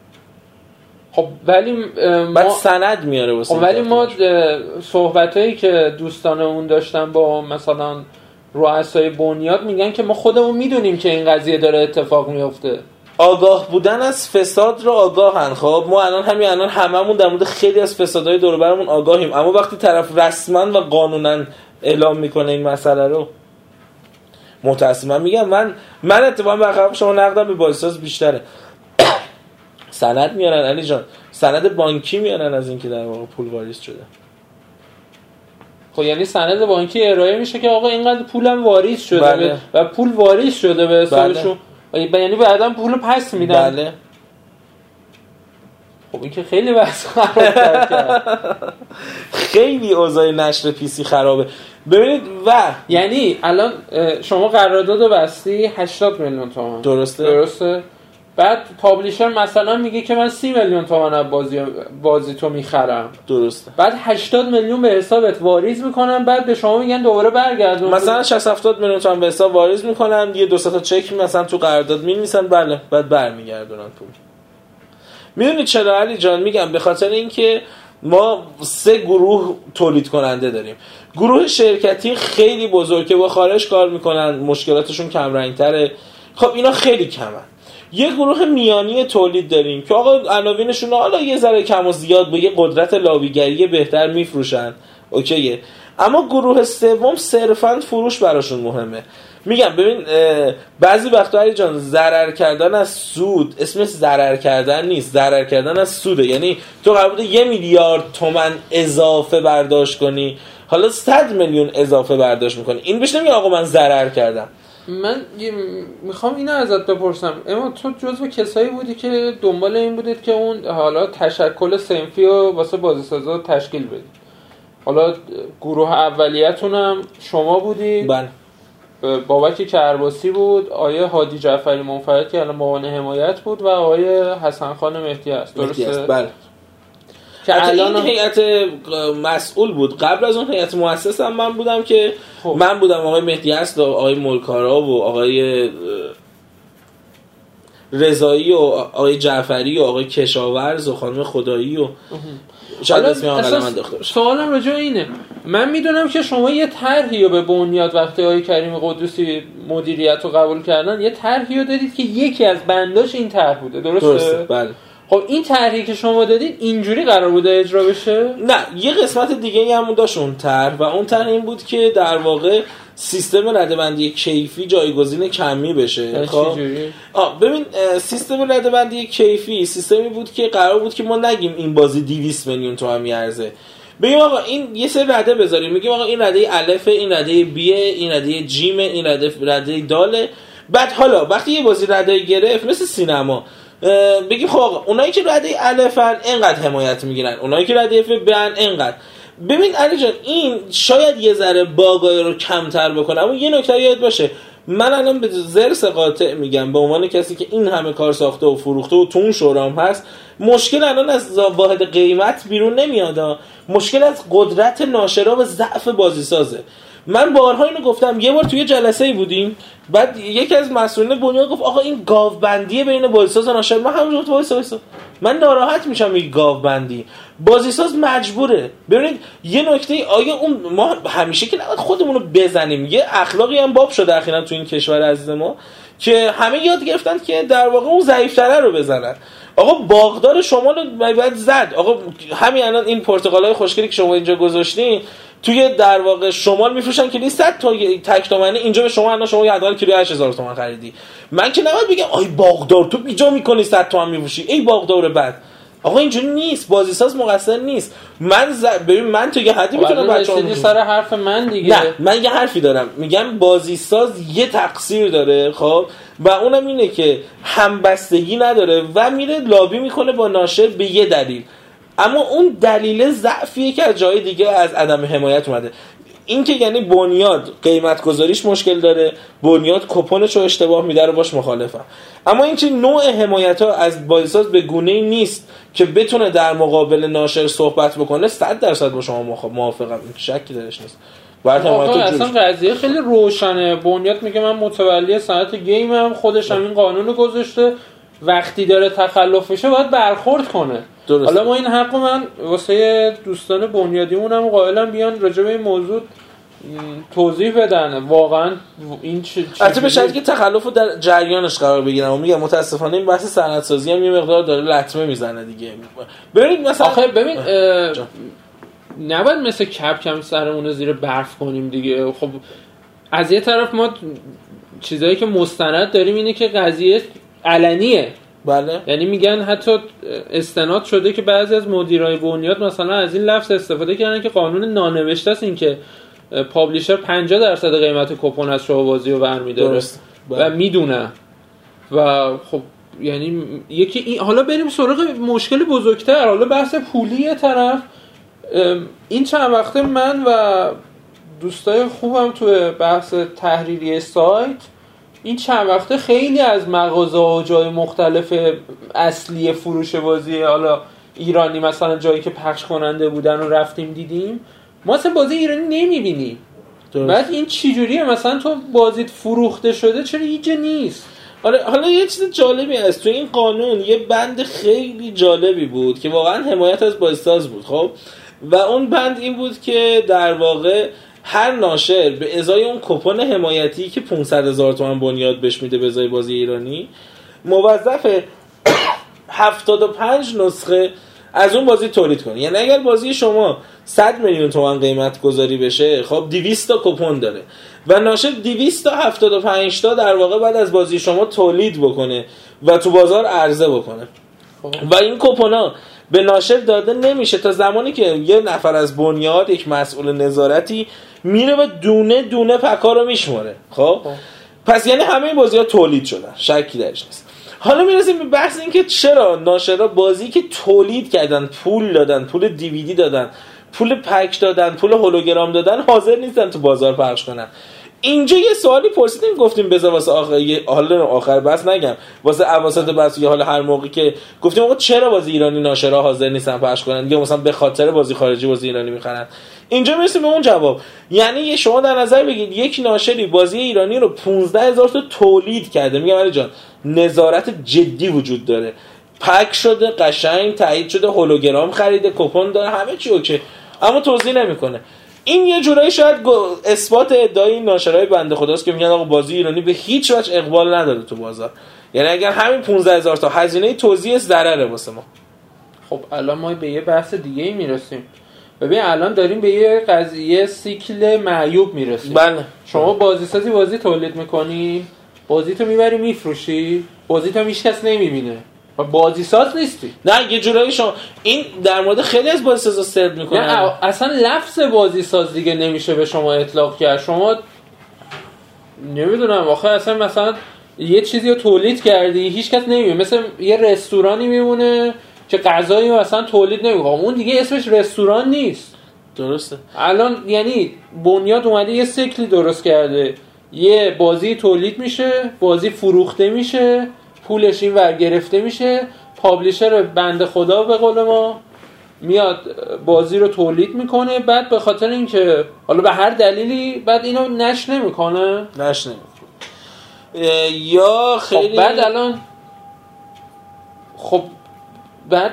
خب ولی بعد سند میاره واسه خب ولی ما صحبتایی که دوستان اون داشتن با مثلا رؤسای بنیاد میگن که ما خودمون میدونیم که این قضیه داره اتفاق میفته. آگاه بودن از فساد رو آگاهن. خب ما الان همین الان هممون در مورد خیلی از فسادهای دور و برمون آگاهیم، اما وقتی طرف رسما و قانونا اعلام میکنه این مسئله رو، متأسفانه میگم من من اتفاقا برخلاف شما نقدم به بازیساز بیشتره. سند میارن علی جان، سند بانکی میارن از اینکه در واقع پول واریز شده. خب یعنی سند بانکی ارائه میشه که آقا اینقدر پولم واریز شده. بله. و پول واریز شده به حسابشون. بله. یعنی بعداً پولو پس میدن. بله. خب این که خیلی بحث خراب‌تر کرد. خیلی اوضاع نشر پی سی خرابه. ببینید و یعنی الان شما قرارداد بستی هشتاد میلیون تومان. درسته؟ درسته. بعد پابلیشر مثلا میگه که من سی میلیون تومان از بازی بازی تو میخرم. درسته. بعد هشتاد میلیون به حسابت واریز میکنن، بعد به شما میگن دوباره برگردون. مثلا شصت هفتاد میلیون تومان به حساب واریز میکنن، یه دو سه تا چک مثلا تو قرارداد می‌نویسن، بله، بعد برمیگردونن پول. میدونید چرا علی جان؟ میگم به خاطر اینکه ما سه گروه تولید کننده داریم. گروه شرکتی خیلی بزرگه، با خارج کار میکنن، مشکلاتشون کم رنگ‌تره. خب اینا خیلی کمن. یه گروه میانی تولید داریم که آقا عناوینشون حالا یه ذره کم و زیاد با یه قدرت لابیگری بهتر میفروشن، اوکیه. اما گروه سوم صرفاً فروش براشون مهمه. میگم ببین بعضی وقتا علی جان ضرر کردن از سود اسمش ضرر کردن نیست، ضرر کردن از سوده. یعنی تو قرار بوده یه میلیارد تومان اضافه برداشت کنی، حالا صد میلیون اضافه برداشت میکنی، این بهش نمیگه آقا من ضرر کردم. من میخوام اینو ازت بپرسم، اما تو جزو کسایی بودی که دنبال این بودید که اون حالا تشکل صنفی رو واسه بازیسازا تشکیل بدید، حالا گروه اولیتون هم شما بودید؟ بله. بابک کرباسی بود، آیه هادی جعفری منفرد که الان معاون حمایت بود و آیه حسن خان مهدی است، درسته؟ بله. که الان این هیئت مسئول بود. قبل از اون هیئت مؤسس هم من بودم که خب. من بودم، آقای مهدی هست و آقای ملکارا و آقای رضایی و آقای جعفری و آقای کشاورز و خانم خدایی و شاید اسمی عمل من داخته باشه. سوالم راجع اینه، من میدونم که شما یه طرحی رو به بنیاد وقتی آقای کریم قدوسی مدیریت رو قبول کردن یه طرحی رو دادید که یکی از بنداش این طرح بوده، درسته؟ درسته، بله. خب این طرحی که شما دادید اینجوری قرار بوده اجرا بشه؟ نه، یه قسمت دیگه هم داشت اون طرح و اون طرح این بود که در واقع سیستم رده‌بندی کیفی جایگزین کمی بشه. خب آ ببین سیستم رده‌بندی کیفی سیستمی بود که قرار بود که ما نگیم این بازی دویست میلیون تومان میارزه، بگیم آقا این یه سری رده بذاریم، میگیم آقا این رده الف، این رده بیه، این رده جیم، این رده رده داله. بعد حالا وقتی یه بازی رده گرفت مثل سینما بگیم خب آقا اونایی که رده الفن اینقدر حمایت میگیرن، اونایی که رده اف بیان اینقدر. ببین علی جان این شاید یه ذره باگای رو کمتر بکنه، اما یه نکته یاد باشه، من الان به زرس قاطع میگم به عنوان کسی که این همه کار ساخته و فروخته و تو اون شورام هست، مشکل الان از واحد قیمت بیرون نمیاد، مشکل از قدرت ناشرا و ضعف بازیسازه. من بارها اینو گفتم، یه بار توی جلسه‌ای بودیم، بعد یکی از مسئولین بنیاد گفت آقا این گاوبندی بین بازیساز و ناشر. من همونجوری گفتم وایسا وایسا، من ناراحت میشم میگه گاوبندی. بازیساز مجبوره. ببینید یه نکته، آیا اون ما همیشه که نباید خودمون رو بزنیم، یه اخلاقی هم باب شده اخیراً تو این کشور عزیز ما که همه یاد گرفتن که در واقع اون ضعیف‌تره رو بزنن. آقا باغدار شمال رو باید زد. آقا همین الان این پرتقالای خوشگلی که شما اینجا گذاشتین توی در واقع شمال میفروشن کیلویی صد تا تک تومنه، اینجا به شما الان شما حداقل کیلو هشت هزار تومان خریدی. من که نباید بگم آی باغدار تو بیجا میکنی صد تومن میفروشی، ای باغدار بد. آقا اینجوری نیست، بازیساز مقصر نیست. من ز... ببین من تو یه حدی میتونم بچه‌ها سر حرف من دیگه. نه من یه حرفی دارم، میگم بازیساز یه تقصیر داره، خب، و اونم اینه که همبستگی نداره و میره لابی میکنه با ناشر به یه دلیل، اما اون دلیل ضعفیه که از جای دیگه از عدم حمایت اومده. این که یعنی بنیاد قیمت گذاریش مشکل داره، بنیاد کپونش رو اشتباه میده رو باش مخالفم، اما این که نوع حمایت ها از بازیساز به گونه‌ای نیست که بتونه در مقابل ناشر صحبت بکنه، صد درصد با شما موافقم، این شکی درش نیست. بعد حمایت اصلا قضیه خیلی روشنه. بنیاد میگه من متولی صنعت گیمم، خودش هم این قانون رو گذاشته، وقتی داره تخلف میشه باید برخورد کنه. درست. حالا ما این حقو من واسه دوستان بنیادیمون هم قائلم بیان راجع به این موضوع توضیح بدن واقعا این چه البته به شرطی که تخلفو در جریانش قرار بگیرم. و میگم متاسفانه این بحث صنعت سازی هم یه مقدار داره لطمه میزنه دیگه. ببینید مثلا آخه ببین نباید مثل کپکم سرمون رو زیر برف کنیم دیگه. خب از یه طرف ما چیزایی که مستند داریم اینه که قضیه علنیه، بله، یعنی میگن حتی استناد شده که بعضی از مدیرای بنیاد مثلا از این لفظ استفاده کردن که قانون نانوشته است این که پابلیشر پنجاه درصد قیمت کپون از شما بازی رو برمی‌داره و میدونه. و خب یعنی یکی این، حالا بریم سراغ مشکل بزرگتر، حالا بحث پولی طرف. این چند وقته من و دوستای خوبم تو بحث تحریری سایت این چند وقته خیلی از مغازه و جای مختلف اصلی فروش بازی حالا ایرانی مثلا جایی که پخش کننده بودن رو رفتیم دیدیم، ما اصلا بازی ایرانی نمیبینیم. بعد این چی جوریه مثلا تو بازیت فروخته شده چرا هیچ نیست؟ آره حالا یه چیز جالبی هست تو این قانون، یه بند خیلی جالبی بود که واقعا حمایت از بازیساز بود. خب و اون بند این بود که در واقع هر ناشر به ازای اون کپون حمایتی که پانصد هزار تومان بنیاد بهش میده به ازای بازی ایرانی، موظف هفتاد و پنج نسخه از اون بازی تولید کنه. یعنی اگر بازی شما صد میلیون تومان قیمت گذاری بشه، خب دویست تا کپون داره و ناشر دویست تا هفتاد و پنج تا در واقع بعد از بازی شما تولید بکنه و تو بازار عرضه بکنه. و این کپونا به ناشر داده نمیشه تا زمانی که یه نفر از بنیاد، یک مسئول نظارتی میره و دونه دونه پکا رو میشماره. خب پس یعنی همه این بازی‌ها تولید شدن، شکی درش نیست. حالا میرسیم به بحث این که چرا ناشرا بازی که تولید کردن، پول دادن، پول دیویدی دادن، پول پک دادن، پول هولوگرام دادن، حاضر نیستن تو بازار پخش کنن. اینجا یه سوالی پرسیدیم گفتیم بذار واسه آخر حالا آخر بس نگم واسه اواسط بس یا حالا هر موقعی که گفتیم آقا چرا بازی ایرانی ناشرا حاضر نیستن پخش کنن یا مثلا به خاطر بازی خارجی بازی ایرانی میخرن، اینجا میرسیم به اون جواب. یعنی شما در نظر بگید یک ناشری بازی ایرانی رو پانزده هزار تا تولید کرده، میگم علی جان نظارت جدی وجود داره، پک شده قشنگ تایید شده، هولوگرام خریده، کوپن داره، همه چی اوکی، اما توضیح نمیکنه. این یه جورایی شاید اثبات ادعای ناشرای بنده خداست که میگن آقا بازی ایرانی به هیچ وجه اقبال نداره تو بازار. یعنی اگر همین پانزده هزار تا هزینه توزیع ضرره واسه ما. خب الان ما به یه بحث دیگه ای میرسیم. ببین الان داریم به یه قضیه سیکل معیوب میرسیم. بله. شما بازی سازی بازی تولید میکنی، بازی تو میبری میفروشی، بازی تو هیچ کس نمیبینه و بازی ساز نیستی. نه یه جورایی شما این در مورد خیلی از بازی سازا سرد میکنن. نه اصلا لفظ بازی ساز دیگه نمیشه به شما اطلاق کرد. شما نمیدونم آخه اصلا مثلا یه چیزی رو تولید کردی هیچ کس نمیبینه، مثل یه رستورانی میمونه که غذایی رو اصلا تولید نمیکنه، اون دیگه اسمش رستوران نیست. درسته. الان یعنی بنیاد اومده یه سیکلی درست کرده، یه بازی تولید میشه، بازی فروخته میشه، پولش این ور گرفته میشه، پابلیشر بنده خدا به قول ما میاد بازی رو تولید میکنه، بعد به خاطر اینکه حالا به هر دلیلی بعد اینو نشر نمیکنه نشر نمیکنه یا خیلی خب بعد الان خب بعد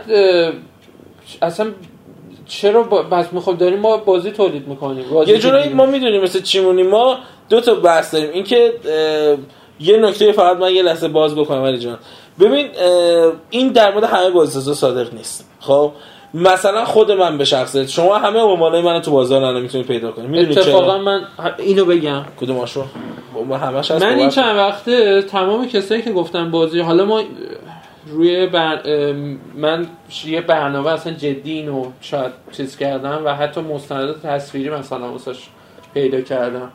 اصلا چرا بس میخوام داریم ما بازی تولید میکنیم یه جورایی ما میدونیم مثل چیمونی ما دو تا بحث داریم. این که یه نکته فقط من یه لحظه باز بکنم علی جان، ببین این در مورد همه بازیسازا صادق نیست. خب مثلا خود من به شخصه شما همه مالای منو تو بازار الان میتونید پیدا کنید، میدونید چرا؟ اتفاقا من اینو بگم کدوماشو ما همش هست. من این چند وقته تمام کسایی که گفتن بازی، حالا ما روی بر... من یه برنامه اصلا جدی اینو شاید چیز کردم و حتی مستندات تصویری مثلا واسش پیدا کردم.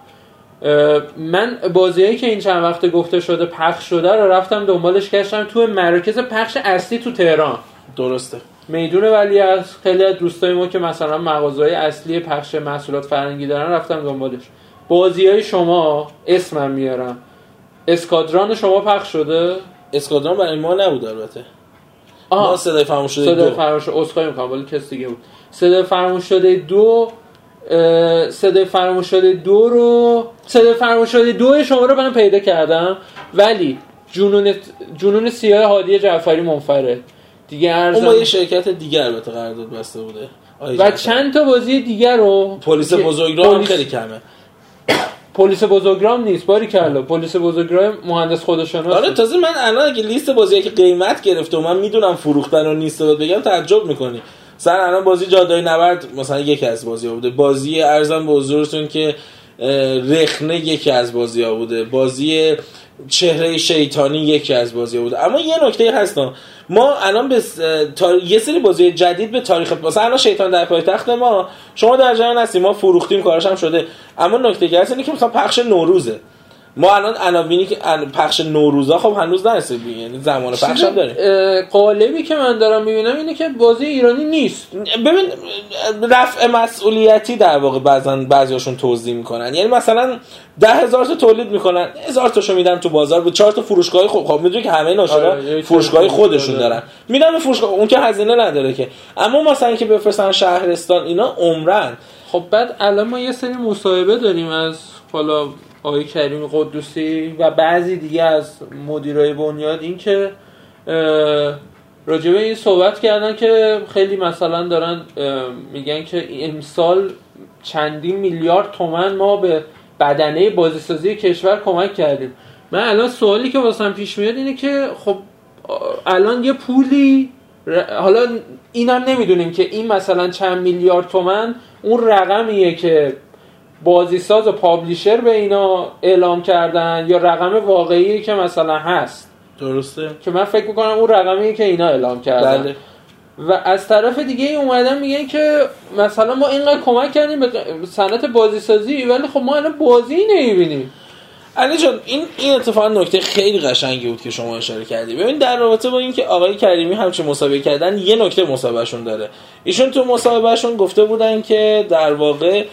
من بازیایی که این چند وقته گفته شده پخش شده رو رفتم دنبالش گشتم تو مراکز پخش اصلی تو تهران. درسته. میدون ولیعصر، خیلی از دوستای ما که مثلا مغازه‌های اصلی پخش محصولات فرنگی دارن رفتم دنبالش. بازیای شما اسمم میارم، اسکادران شما پخش شده؟ اسکادران برای ما نبود البته. ما صدای فراموش شده صدای دو فراموش شده اسخای میکنم ولی کس دیگه بود. صدای فراموش شده دو صدای فراموش شده دو رو صدای فراموش شده دو شما رو من پیدا کردم، ولی جنون جنون سیاه هادی جعفری منفرد دیگه ارزم اون با یه شرکت دیگه البته قرارداد بسته بوده و چند تا بازی دیگه رو پلیس بزرگراه هم خیلی کمه. پلیس بزرگرام نیست باریکلا، پلیس بزرگرام مهندس خودشناس. آره تازه من الان اگه لیست بازیایی که قیمت گرفته و من میدونم فروختن و نیست رو بگم تعجب میکنی. مثلا الان بازی جادوی نبرد مثلا یکی از بازی‌ها بوده، بازی ارزم به حضورتون که رخنه یکی از بازی‌ها بوده، بازی چهره شیطانی یکی از بازی‌ها بوده. اما یه نکته هست ما الان به تار... یه سری بازی جدید به تاریخ مثلا الان شیطان در پایتخت ما شما در جریان هستید، ما فروختیم کارش هم شده، اما نکته دیگه اینه که مثلا پخش نوروزه، ما الان عناوینی که پخش نوروزا خب هنوز نرسید، یعنی زمان پخش هم داریم. قالبی که من دارم میبینم اینه که بازی ایرانی نیست. ببین رفع مسئولیتی در واقع بعضن بعضیاشون توزیع میکنن، یعنی مثلا ده هزار تا تولید میکنن، هزار تاشو میدن تو بازار به چهار تا فروشگاه. خب خب میدونی که همه ناشرا فروشگاه خودشون دارن، میدن به فروشگاه، اون که هزینه نداره که. اما مثلا که بفرستن شهرستان اینا عمرن. خب بعد الان ما یه سری مصاحبه داریم از حالا آقای کریم قدوسی و بعضی دیگه از مدیرای بنیاد، این که راجبه این صحبت کردن که خیلی مثلا دارن میگن که امسال چندین میلیارد تومان ما به بدنه بازیسازی کشور کمک کردیم. من الان سوالی که واسم پیش میاد اینه که خب الان یه پولی، حالا اینم نمیدونیم که این مثلا چند میلیارد تومان اون رقمیه که بازیساز و پابلیشر به اینا اعلام کردن یا رقم واقعی که مثلا هست. درسته، که من فکر میکنم اون رقمی که اینا اعلام کردن. بله. و از طرف دیگه اومدن میگن که مثلا ما اینقدر کمک کردیم به صنعت بازیسازی ولی خب ما الان بازی نمیبینیم. علی جان این این اتفاقا نکته خیلی قشنگی بود که شما اشاره کردی. ببین در رابطه با این که آقای کریمی همچین مسابقه کردن، یه نکته مسابقهشون داره. ایشون تو مسابقهشون گفته بودن که در واقع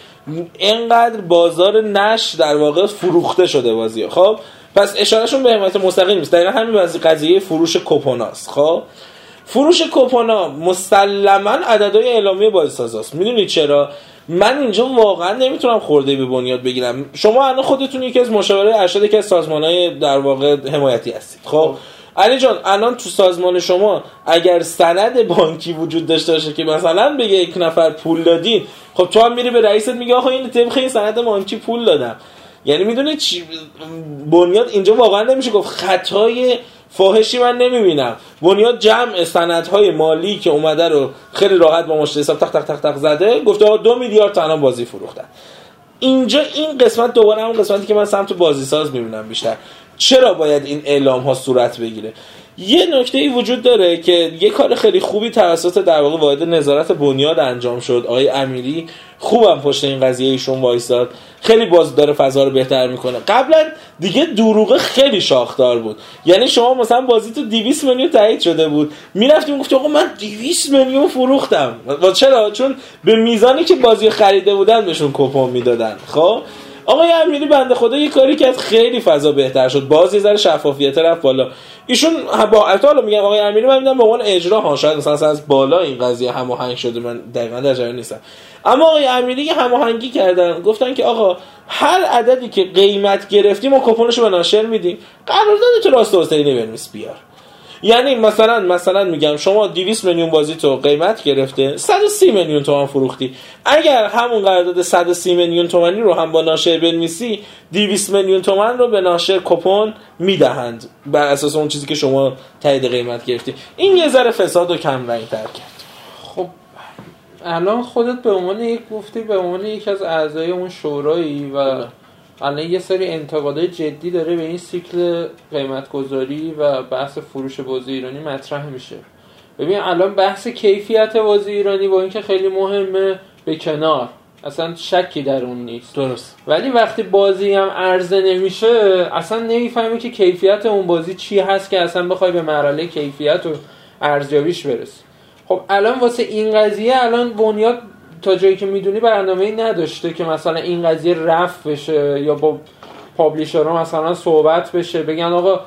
اینقدر بازار نش در واقع فروخته شده بازی. خب پس اشارهشون به حمایت مستقیم نیست، دقیقاً همین قضیه فروش کوپوناست. خب فروش کوپونا مسلماً عددهای اعلامی بازیسازاست. میدونید چرا؟ من اینجا واقعا نمیتونم خورده به بنیاد بگیرم. شما الان خودتون یکی از مشاوره ارشد که از سازمان‌های در واقع حمایتی هستید. خب علی جان الان تو سازمان شما اگر سند بانکی وجود داشته باشه که مثلا بگه یک نفر پول دادین، خب تو هم میری به رئیست میگه آخه این طبق این سند بانکی پول دادم. یعنی میدونید چی بنیاد اینجا واقعا نمیشه گفت خطای فاحشی من نمیبینم. بنیاد جمع سندهای مالی که اومده رو خیلی راحت با مشت حساب تق تق تق تق زده، گفته آقا دو میلیارد تومان بازی فروختن. اینجا این قسمت دوباره همون قسمتی که من سمت بازی ساز میبینم بیشتر. چرا باید این اعلام ها صورت بگیره؟ یه نکته‌ای وجود داره که یه کار خیلی خوبی توسط در واقع واحد نظارت بنیاد انجام شد. آقای امیری خوبم پشت این قضیه ایشون وایساد، خیلی باز داره فضا رو بهتر میکنه. قبلا دیگه دروغ خیلی شاخدار بود. یعنی شما مثلا بازی تو دویست میلیون تایید شده بود، میرفتیم گفت آقا من دویست میلیون فروختم. و چرا؟ چون به میزانی که بازی خریده بودن بهشون کوپن میدادن. خب آقای امیری بنده خدا یه کاری کرد خیلی فضا بهتر شد، باز یه ذره شفافیت رفت بالا. ایشون با البته میگم آقای امیری من میگم به عنوان اجرا ها، شاید مثلا از بالا این قضیه هماهنگ شده، من دقیقاً در جریان نیستم. اما آقای امیری هماهنگی کردن، گفتن که آقا هر عددی که قیمت گرفتیم ما کوپنشو به ناشر میدیم، قرارداد تو راست و حسینی بنویس بیار. یعنی مثلا مثلا میگم شما دویست میلیون بازی تو قیمت گرفته، صد و سی میلیون تومان فروختی، اگر همون قرارداد صد و سی میلیون تومانی رو هم با ناشر بنویسی، دویست میلیون تومان رو به ناشر کوپن میدهند بر اساس اون چیزی که شما تایید قیمت گرفتی. این یه ذره فساد و کم رنگ تر کرد. خب الان خودت به عنوان یک گفتی به عنوان یکی از اعضای اون شورایی و الان یه سری انتقادهای جدی داره به این سیکل قیمت‌گذاری و بحث فروش بازی ایرانی مطرح میشه. ببین الان بحث کیفیت بازی ایرانی با اینکه خیلی مهمه به کنار، اصلا شکی در اون نیست، درست، ولی وقتی بازی هم عرضه نمیشه اصلا نمیفهمی که کیفیت اون بازی چی هست که اصلا بخوای به مرحله کیفیت و ارزیابیش برسی. خب الان واسه این قضیه الان بنیاد تا جایی که میدونی برنامه‌ای نداشته که مثلا این قضیه رفع بشه یا با پابلیشرها مثلا صحبت بشه بگن آقا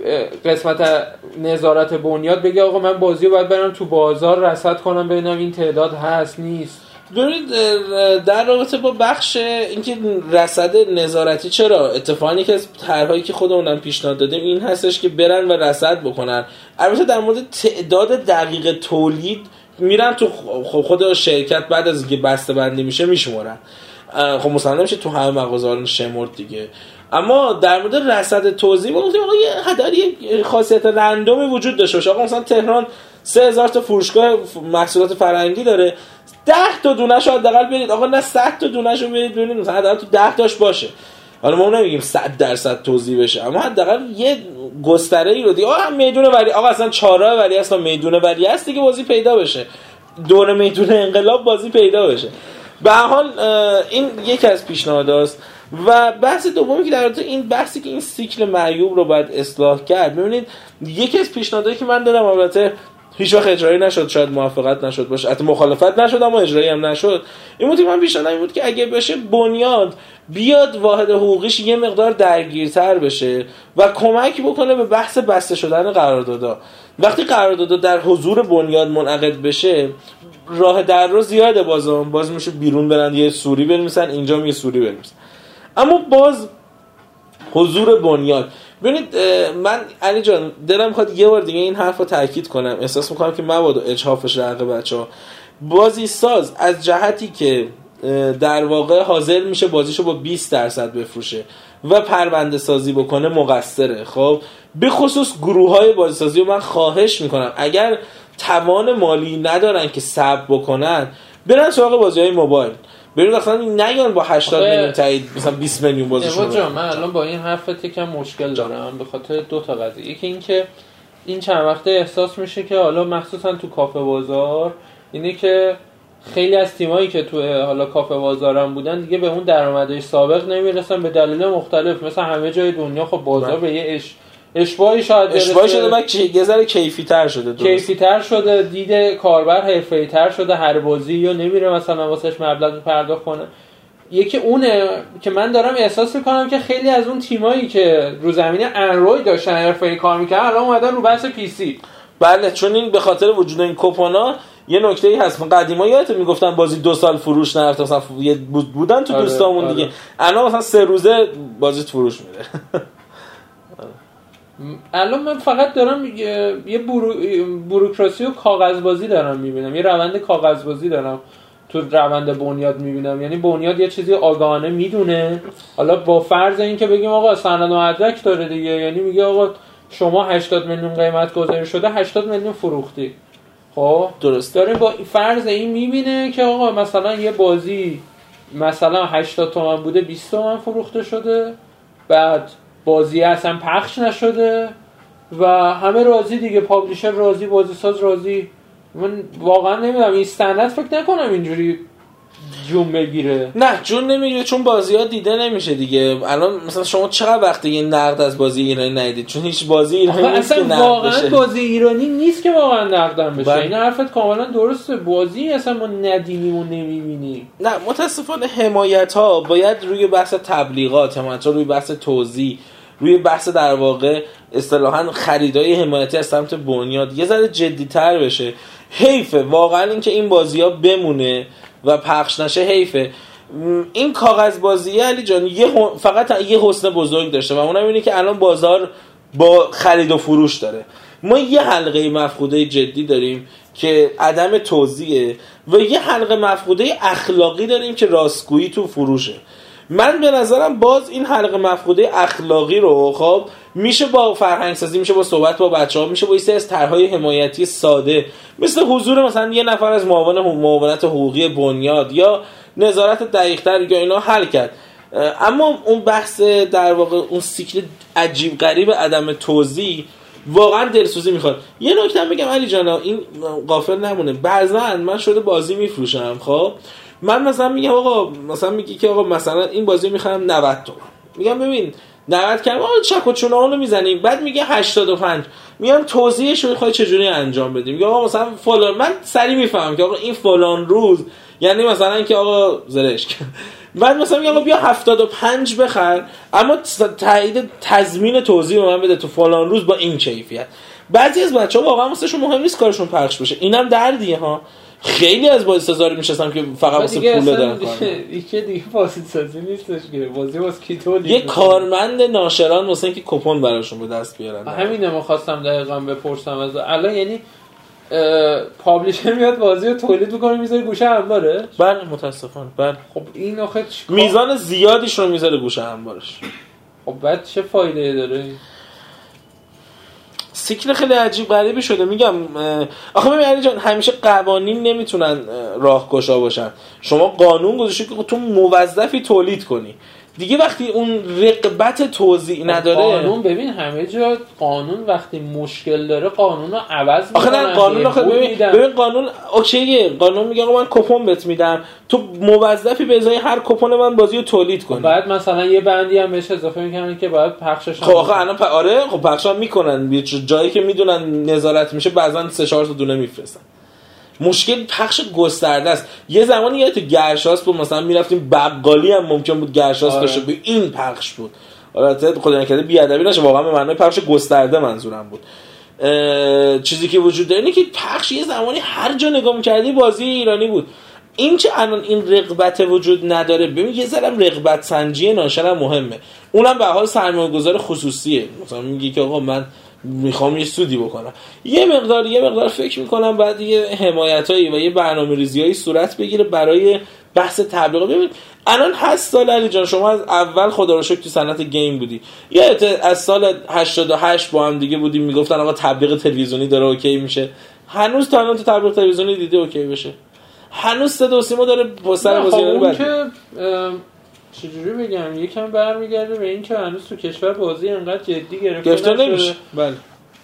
قسمت نظارت بنیاد بگه آقا من بازی رو باید برم تو بازار رصد کنم ببینم این تعداد هست نیست. ببینید در رابطه با بخش اینکه رصد نظارتی چرا اتفاقی که از طرحایی که خودمونم پیشنهاد دادیم این هستش که برن و رصد بکنن. البته در مورد تعداد دقیق تولید میرن تو خود شرکت بعد از اینکه بسته بندی میشه میشمارن. خب مثلا نمیشه تو همه مغازه‌ها شمرد دیگه. اما در مورد رصد توزیع گفتیم آقا یه حداقل یه خاصیت رندومی وجود داشته باشه. آقا مثلا تهران سه هزار تا فروشگاه محصولات فرنگی داره، ده تا دونه‌شو حداقل برید آقا، نه صد تا دونه‌شو برید ببینید مثلا حداقل تو ده تاش باشه. حالا ما نمیگیم صد درصد توزیع بشه، اما حداقل یه گستره‌ای رو دیگه آقا میدون ولی آقا اصلا چهارراه ولی اصلا میدون ولی هست دیگه بازی پیدا بشه، دور میدون انقلاب بازی پیدا بشه. به هر حال این یکی از پیشنهاداست. و بحث دومی که در مورد این بحثی که این سیکل معیوب رو باید اصلاح کرد، ببینید یکی از پیشنهادایی که من دادم البته هیچ وقت اجرایی نشد، شاید موافقت نشد باشه، حتی مخالفت نشد اما اجرایی هم نشد. این بود که من پیشنهادم این بود که اگه بشه بنیاد بیاد واحد حقوقیش یه مقدار درگیرتر بشه و کمک بکنه به بحث بسته شدن قراردادها. وقتی قراردادها در حضور بنیاد منعقد بشه راه در رو زیاده، بازم باز میشه بیرون برن یه سوری بنویسن اینجا یه سوری بنویسن، اما باز حضور بنیاد. ببینید من علی جان دلم میخواد یه بار دیگه این حرف رو تاکید کنم، احساس میکنم که مبادا اجحافش رقه بچه‌ها. بازی ساز از جهتی که در واقع حاضر میشه بازیشو با بیست درصد بفروشه و پرونده سازی بکنه مقصره. خب به خصوص گروه‌های بازی سازی رو من خواهش میکنم اگر توان مالی ندارن که صبر بکنن برن سراغ بازی‌های موبایل. ببین مثلا نیان با هشتاد میلیون تایید مثلا بیست میلیون بازیشون رو. من الان با این حرفت یکم مشکل دارم به خاطر دو تا قضیه. یکی این که این چند وقته احساس میشه که حالا مخصوصا تو کافه بازار اینه که خیلی از تیمایی که تو حالا کافه بازارم بودن دیگه به اون درآمدهای سابق نمیرسن به دلایل مختلف، مثلا همه جای دنیا خب بازار به یه اش اشباهی شاید برسه، اشباهی شده بعد یه ذره کیفی‌تر شده، کیفی‌تر شده، دید کاربر حرفه‌ای‌تر شده، هر بازی یا نمیره مثلا واسش مبلغ پرداخت کنه. یکی اونه که من دارم احساس میکنم که خیلی از اون تیمایی که رو زمین اندروید داشتن حرفه‌ای کار میکردن الان اومدن رو بحث پی سی. بله، چون این به خاطر وجود این کوپونا یه نکته‌ای هست. قدیما یادت میگفتن بازی دو سال فروش نرفت، مثلا بودن تو دوستامون دیگه، الان مثلا سه روزه بازی فروش میره. الان من فقط دارم یه برو... بوروکراسی و کاغذبازی دارم میبینم، یه روند کاغذبازی دارم تو روند بنیاد میبینم. یعنی بنیاد یه چیزی آگاهانه میدونه، حالا با فرض این که بگیم آقا سند و مدرک داره دیگه، یعنی میگه آقا شما هشتاد میلیون قیمت گذاری شده، هشتاد میلیون فروختی. خب درست داره با فرض این میبینه که آقا مثلا یه بازی مثلا هشتاد تومن بوده بیست تومن فروخته شده، بعد بازی اصلا پخش نشده و همه راضی دیگه، پابلیشر راضی، بازی ساز راضی. من واقعا نمیدونم این استندرد فکر نکنم اینجوری جون بگیره. نه جون نمیگیره، چون بازی ها دیده نمیشه دیگه. الان مثلا شما چقدر وقته یه نقد از بازی ایرانی ندیدید؟ چون هیچ بازی ایرانی نیست که نقد واقعا بشه. بازی ایرانی نیست که واقعا نقدم بشه. این حرفت کاملا درسته، بازی اصلا ما ندیدیم و نمیبینیم. نه متاسفانه حمایت ها باید روی بحث تبلیغات، حمایت ها روی بحث توزیع، روی بحث در واقع اصطلاحاً خریدای حمایتی از سمت بنیاد یه ذره جدی‌تر بشه. حیفه واقعا اینکه این بازی‌ها بمونه و پخش نشه، حیفه. این کاغذ بازیه علی جان یه فقط یه حسن بزرگ داشته و اونم اینه که الان بازار با خرید و فروش داره. ما یه حلقه مفقوده جدی داریم که عدم توزیعه و یه حلقه مفقوده اخلاقی داریم که راستگویی تو فروشه. من به نظرم باز این حلقه مفقوده اخلاقی رو خب میشه با فرهنگ سازی، میشه با صحبت با بچه‌ها، میشه با این سری از طرح‌های حمایتی ساده مثل حضور مثلا یه نفر از معاون معاونت حقوقی بنیاد یا نظارت دقیق‌تر یا اینا حل کرد. اما اون بحث در واقع اون سیکل عجیب غریب عدم توزیع واقعا دلسوزی میخواد. یه نکته بگم علی جان، این غافل نمونه، بعضن من شده بازی میفروشم، خب من مثلا میگم آقا، مثلا میگی که آقا مثلا این بازی میخوام نود تومن، میگم ببین نود کم آقا چک و چونه رو میزنیم، بعد میگه هشتاد و پنج، میگم توضیحش رو میخوای چجوری انجام بدیم؟ میگم آقا مثلا فلان، من سری میفهمم که آقا این فلان روز یعنی مثلا اینکه آقا زرشک بعد مثلا میگم آقا بیا هفتاد و پنج بخر، اما تایید تضمین توزیع به من بده تو فلان روز با این کیفیت. بعضی از بچه‌ها واقعا واسهشون مهم نیست کارشون پخش بشه، اینم دردیه ها. خیلی از بازیسازا میشناسم که فقط واسه پول دارن کار میکنن. دیگه دیگه بازیسازی نیستش که بازی واسه کی تولید. یه کارمند ناشران واسه اینکه کوپن براشون به دست بیارن. همینه ما خواستم دقیقاً بپرسم از الان، یعنی پابلیشر میاد بازی رو تولید میکنه میذاره گوشه انباره؟ بله متاسفانه. بله خب این آخه میزان زیادیش رو میذاره گوشه انبارش. خب بعد چه فایده داره؟ سیکل خیلی عجیب غریبی شده. میگم آخه ببین علی جان، همیشه قوانین نمیتونن راهگشا باشن. شما قانون گذاشتید که تو موظفی تولید کنی دیگه، وقتی اون رقابت توزیع نداره. قانون ببین همه جا قانون وقتی مشکل داره قانون رو عوض میکنن. آخه نه قانون آخه ببین, ببین قانون اوکیه، قانون میگه آقا من کوپن بهت میدم، تو موظفی به ازای هر کوپن من بازی رو تولید کنی. بعد مثلا یه بندی هم بهش اضافه میکنن که باید پخشش خب آخه الان پ... آره خب پخش هم میکنن، جایی که میدونن نظارت میشه بعضن سه چهار تا دونه میفرستن. مشکل پخش گسترده است. یه زمانی یادت گرشاس بود مثلا میرفتیم بقالی هم ممکن بود گرشاس آره. داشته به این پخش بود. البته خدا نکرده بیادبی نشه، واقعا به معنای پخش گسترده منظورم بود. چیزی که وجود داره اینه که پخش یه زمانی هر جا نگاه می‌کردی بازی ایرانی بود. این که الان این رقابت وجود نداره، ببین یه ذره رقابت سنجی ناشر هم مهمه، اونم به حال سرمایه‌گذار خصوصیه. مثلا میگه که آقا من میخوام یه سودی بکنم، یه مقدار یه مقدار فکر میکنم بعد یه حمایتایی و یه برنامه‌ریزیایی صورت بگیره برای بحث تبلیغ. ببین الان هشت سال علی جان، شما از اول خدا رو شکر تو صنعت گیم بودی، یادت از سال هشتاد و هشت با هم دیگه بودیم میگفتن آقا تبلیغ تلویزیونی داره اوکی میشه. هنوز تا الان تو تبلیغ تلویزیونی دیده اوکی بشه؟ هنوز صدا و سیما داره با سر بازی رو بعد که چجوری بگم یکم برمیگرده به این که هنوز تو کشور بازی انقدر جدی گرفته نمیشه. بله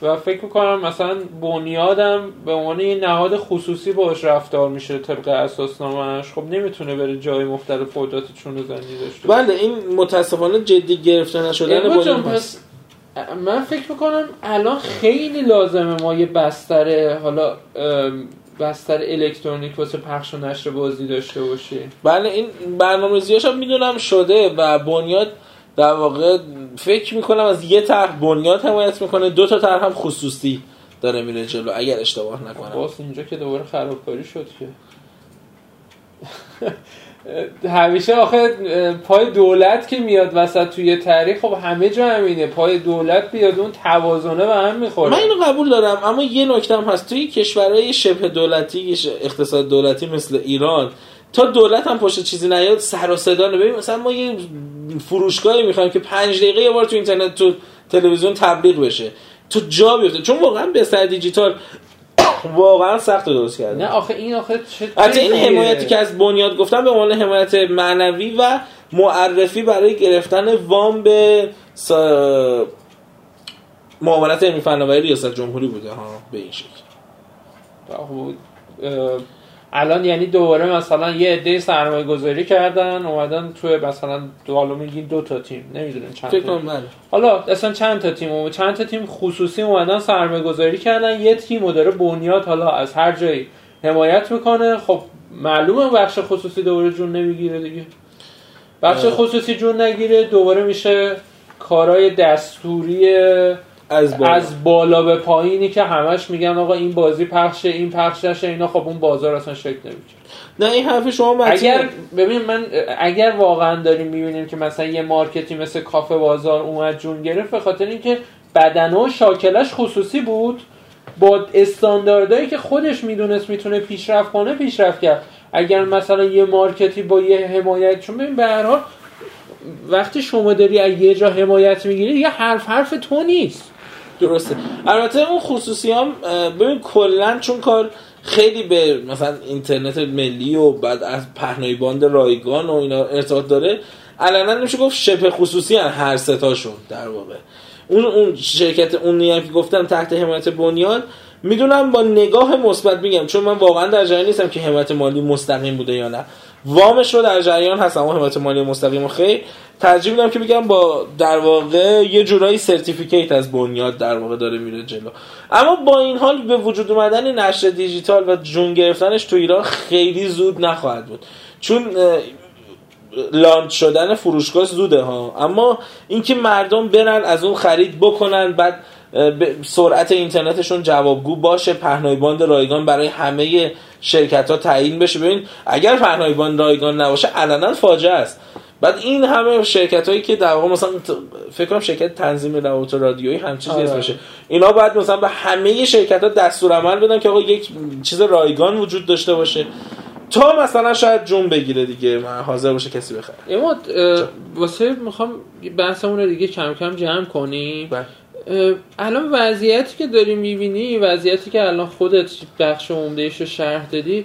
و فکر میکنم مثلا بنیادم به عنوان یه نهاد خصوصی باش رفتار میشه طبق اساسنامه‌اش. خب نمیتونه بره جای مختلف قدرت چونه زنی داشته. بله این متاسفانه جدی گرفته نشدن بنیاد هست. من فکر میکنم الان خیلی لازمه ما یه بستر حالا بستر الکترونیک واسه پخش و نشر بازی داشته باشیم. بله این برنامه‌ریزی‌هاش هم میدونم شده و بنیاد در واقع فکر میکنم از یه طرح بنیاد حمایت میکنه، دو تا طرح هم خصوصی داره میره جلو اگر اشتباه نکنم. باز اینجا که دوباره خرابکاری شد که همیشه آخه پای دولت که میاد وسط توی تاریخ، خب همه جا همینه، پای دولت بیاد اون توازنه به هم میخوره. من اینو قبول دارم، اما یه نکته هم هست توی کشورهای شبه دولتی، اقتصاد دولتی مثل ایران، تا دولت هم پشت چیزی نیاد سر و صدا نبینیم. مثلا ما یه فروشگاهی میخوایم که پنج دقیقه یه بار تو اینترنت تو تلویزیون تبلیغ بشه تو جا بیفته، چون واقعا به سر دیجیتال واقعا سخت درست کرده. نه آخه این آخه چه این حمایتی که از بنیاد گفتم به عنوان حمایت معنوی و معرفی برای گرفتن وام به سا... معاونت علمی فناوری ریاست جمهوری بوده ها به این شکل. الان یعنی دوباره مثلا یه عده سرمایه گذاری کردن اومدن توی مثلا حالا میگین دو تا تیم، نمیدونم چند تا تیم، حالا اصلا چند تا تیم و چند تا تیم خصوصی اومدن سرمایه گذاری کردن، یه تیمو داره بنیاد حالا از هر جایی حمایت میکنه. خب معلومه بخش خصوصی دوباره جون نمیگیره دیگه. بخش خصوصی جون نگیره دوباره میشه کارهای دستوری از بالا. از بالا به پایینی که همش میگن آقا این بازی پخشه این پخش نشه اینا. خب اون بازار اصلا شکل نمیگیره. نه این حرف شما متینه. اگر ببین من اگر واقعا داریم میبینیم که مثلا یه مارکتی مثل کافه بازار اومد جون گرفت، به خاطر اینکه بدنه و شاکلش خصوصی بود، با استانداردهایی که خودش میدونست میتونه پیشرفت کنه پیشرفت کرد. اگر مثلا یه مارکتی با یه حمایت، چون ببین به هر حال وقتی شما داری از یه جا حمایت میگیری دیگه حرف حرف تو نیست. درسته. البته اون خصوصی هم ببین کلا چون کار خیلی به مثلا اینترنت ملی و بعد از پهنای باند رایگان و اینا ارتباط داره، علنا نمیشه گفت شبه خصوصی هن هر سه تاشون در واقع. اون اون شرکت اونی هم که گفتم تحت حمایت بنیاد، میدونم با نگاه مثبت میگم چون من واقعا در جریان نیستم که حمایت مالی مستقیم بوده یا نه، وامش رو در جریان هستم و حمایت مالی مستقیم خیر ترجیح میدم که بگم با در واقع یه جورایی سرتیفیکیت از بنیاد در واقع داره میره جلو. اما با این حال به وجود اومدن نشر دیجیتال و جون گرفتنش تو ایران خیلی زود نخواهد بود، چون لانچ شدن فروشگاه زوده ها، اما اینکه مردم برن از اون خرید بکنن، بعد سرعت اینترنتشون جوابگو باشه، پهنای باند رایگان برای همه شرکت ها تعیین بشه. ببین اگر پهنای باند رایگان نباشه علنا فاجعه است. بعد این همه شرکت هایی که در واقع مثلا فکر کنم شرکت تنظیم روابط رادیویی هم چیزی اسمشه، اینا باید مثلا به همه شرکت ها دستور عمل بدن که آقا یک چیز رایگان وجود داشته باشه تا مثلا شاید جون بگیره دیگه، من حاضر باشه کسی بخره. اما واسه میخوام بحثمون رو دیگه کم کم جمع کنیم. الان وضعیتی که داری میبینی، وضعیتی که الان خودت بخش عمده‌اش رو شرح دادی،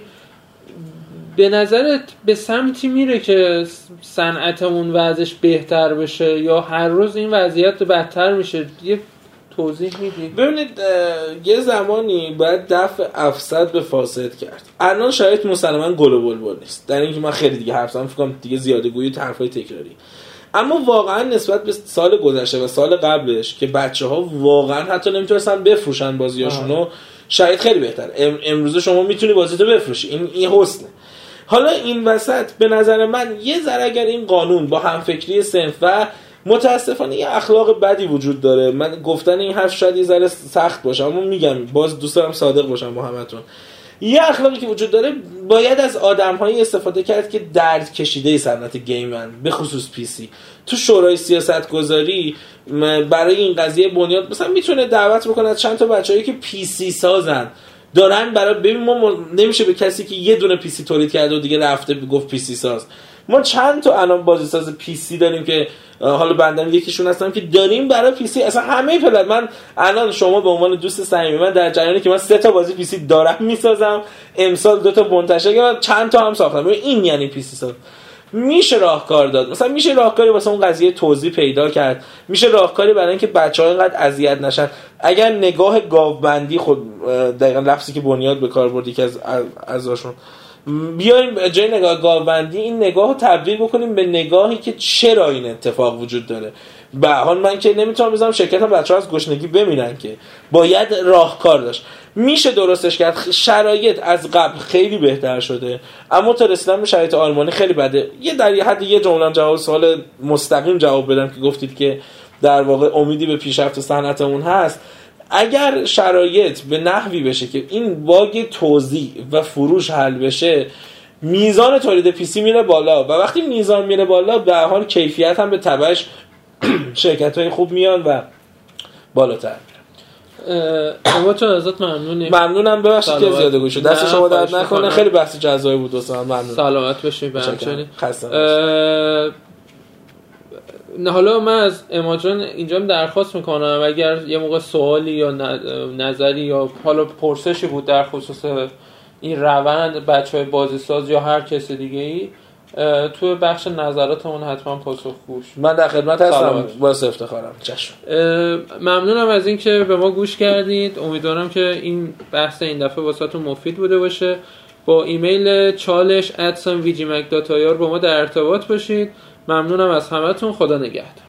به نظرت به سمتی میره که صنعتمون وضعش بهتر بشه یا هر روز این وضعیت بدتر میشه؟ یه توضیح میدی؟ ببینید یه زمانی باید دفع افسد به فاسد کرد. الان شاید مسلماً گل و بلبل نیست، در اینکه من خیلی دیگه حرف زدم، فکر کنم دیگه زیاده گویی حرفای تکراری، اما واقعا نسبت به سال گذشته و سال قبلش که بچه‌ها واقعا حتی نمیتونستن بفروشن بازیاشونو، شاید خیلی بهتر. ام امروز شما میتونی بازیتو بفروشی، این این حسنه. حالا این وسط به نظر من یه ذره اگر این قانون با همفکری صنف و متاسفانه یه اخلاق بدی وجود داره، من گفتن این حرف شاید یه ذره سخت باشه اما میگم باز دوست دارم صادق باشم با همتون، یه اخلاقی که وجود داره باید از آدم‌هایی استفاده کرد که درد کشیده صنعت گیمن، به خصوص پی سی. تو شورای سیاستگذاری برای این قضیه بنیاد مثلا میتونه دعوت بکنه از چند تا بچه‌ای که پی سی سازن دارن، برای ببین ما نمیشه به کسی که یه دونه پی سی تولید کرده و دیگه رفته گفت پی سی ساز. ما چند تا الان بازیساز پی سی داریم که حالا بندم یکیشون هستم که داریم برای پی سی. اصلا همه پلت من الان شما به عنوان دوست صمیمی من در جریانی که من سه تا بازی پی سی دارم میسازم، امسال دو تا منتشر کردم، چند تا هم ساختم. این یعنی پی سی ساز. میشه راهکار داد. مثلا میشه راهکاری واسه اون قضیه توضیح پیدا کرد، میشه راهکاری برای اینکه بچه‌ها اینقدر اذیت نشن. اگر نگاه گاوبندی، خود دقیقاً لفظی که بنیاد به کار بردی که از ازشون بیایم جای نگاه گاوبندی این نگاهو تبدیل بکنیم به نگاهی که چرا این اتفاق وجود داره. به حال من که نمیتونم بذارم شرکتم بچه‌ها از گشنگی بمیرن، که باید راهکار داشت. میشه درستش کرد. شرایط از قبل خیلی بهتر شده، اما تا رسیدن به شرایط آلمانی خیلی بده. یه در یه حد یه جمله جواب سوال مستقیم جواب بدم که گفتید که در واقع امیدی به پیشرفت صنعتمون هست. اگر شرایط به نحوی بشه که این باگ توزیع و فروش حل بشه، میزان تولید پی سی میره بالا و وقتی میزان میره بالا به حال کیفیت هم به تبعش شرکت‌های خوب میان و بالاتر میرن. اما چون ازت ممنونیم. ممنونم، ببخشید که زیاده گوش شد. دست شما درد نکنه. خیلی بحث جذابی بود دوستان. ممنون. سلامت باشید. بچه‌ها خسته نه حالا من از اماجان اینجا درخواست میکنم اگر یه موقع سوالی یا نظری یا حالا پرسشی بود در خصوص این روند بچهای بازیساز یا هر کس دیگه ای تو بخش نظراتمون حتما پاسخگوش. من در خدمت هستم، باعث افتخارم. چشم. ممنونم از این که به ما گوش کردید. امیدوارم که این بحث این دفعه واسهتون مفید بوده باشه. با ایمیل چالش ات وی جی مک دات آی آر با ما در ارتباط باشید. ممنونم از همتون. خدا نگهدار.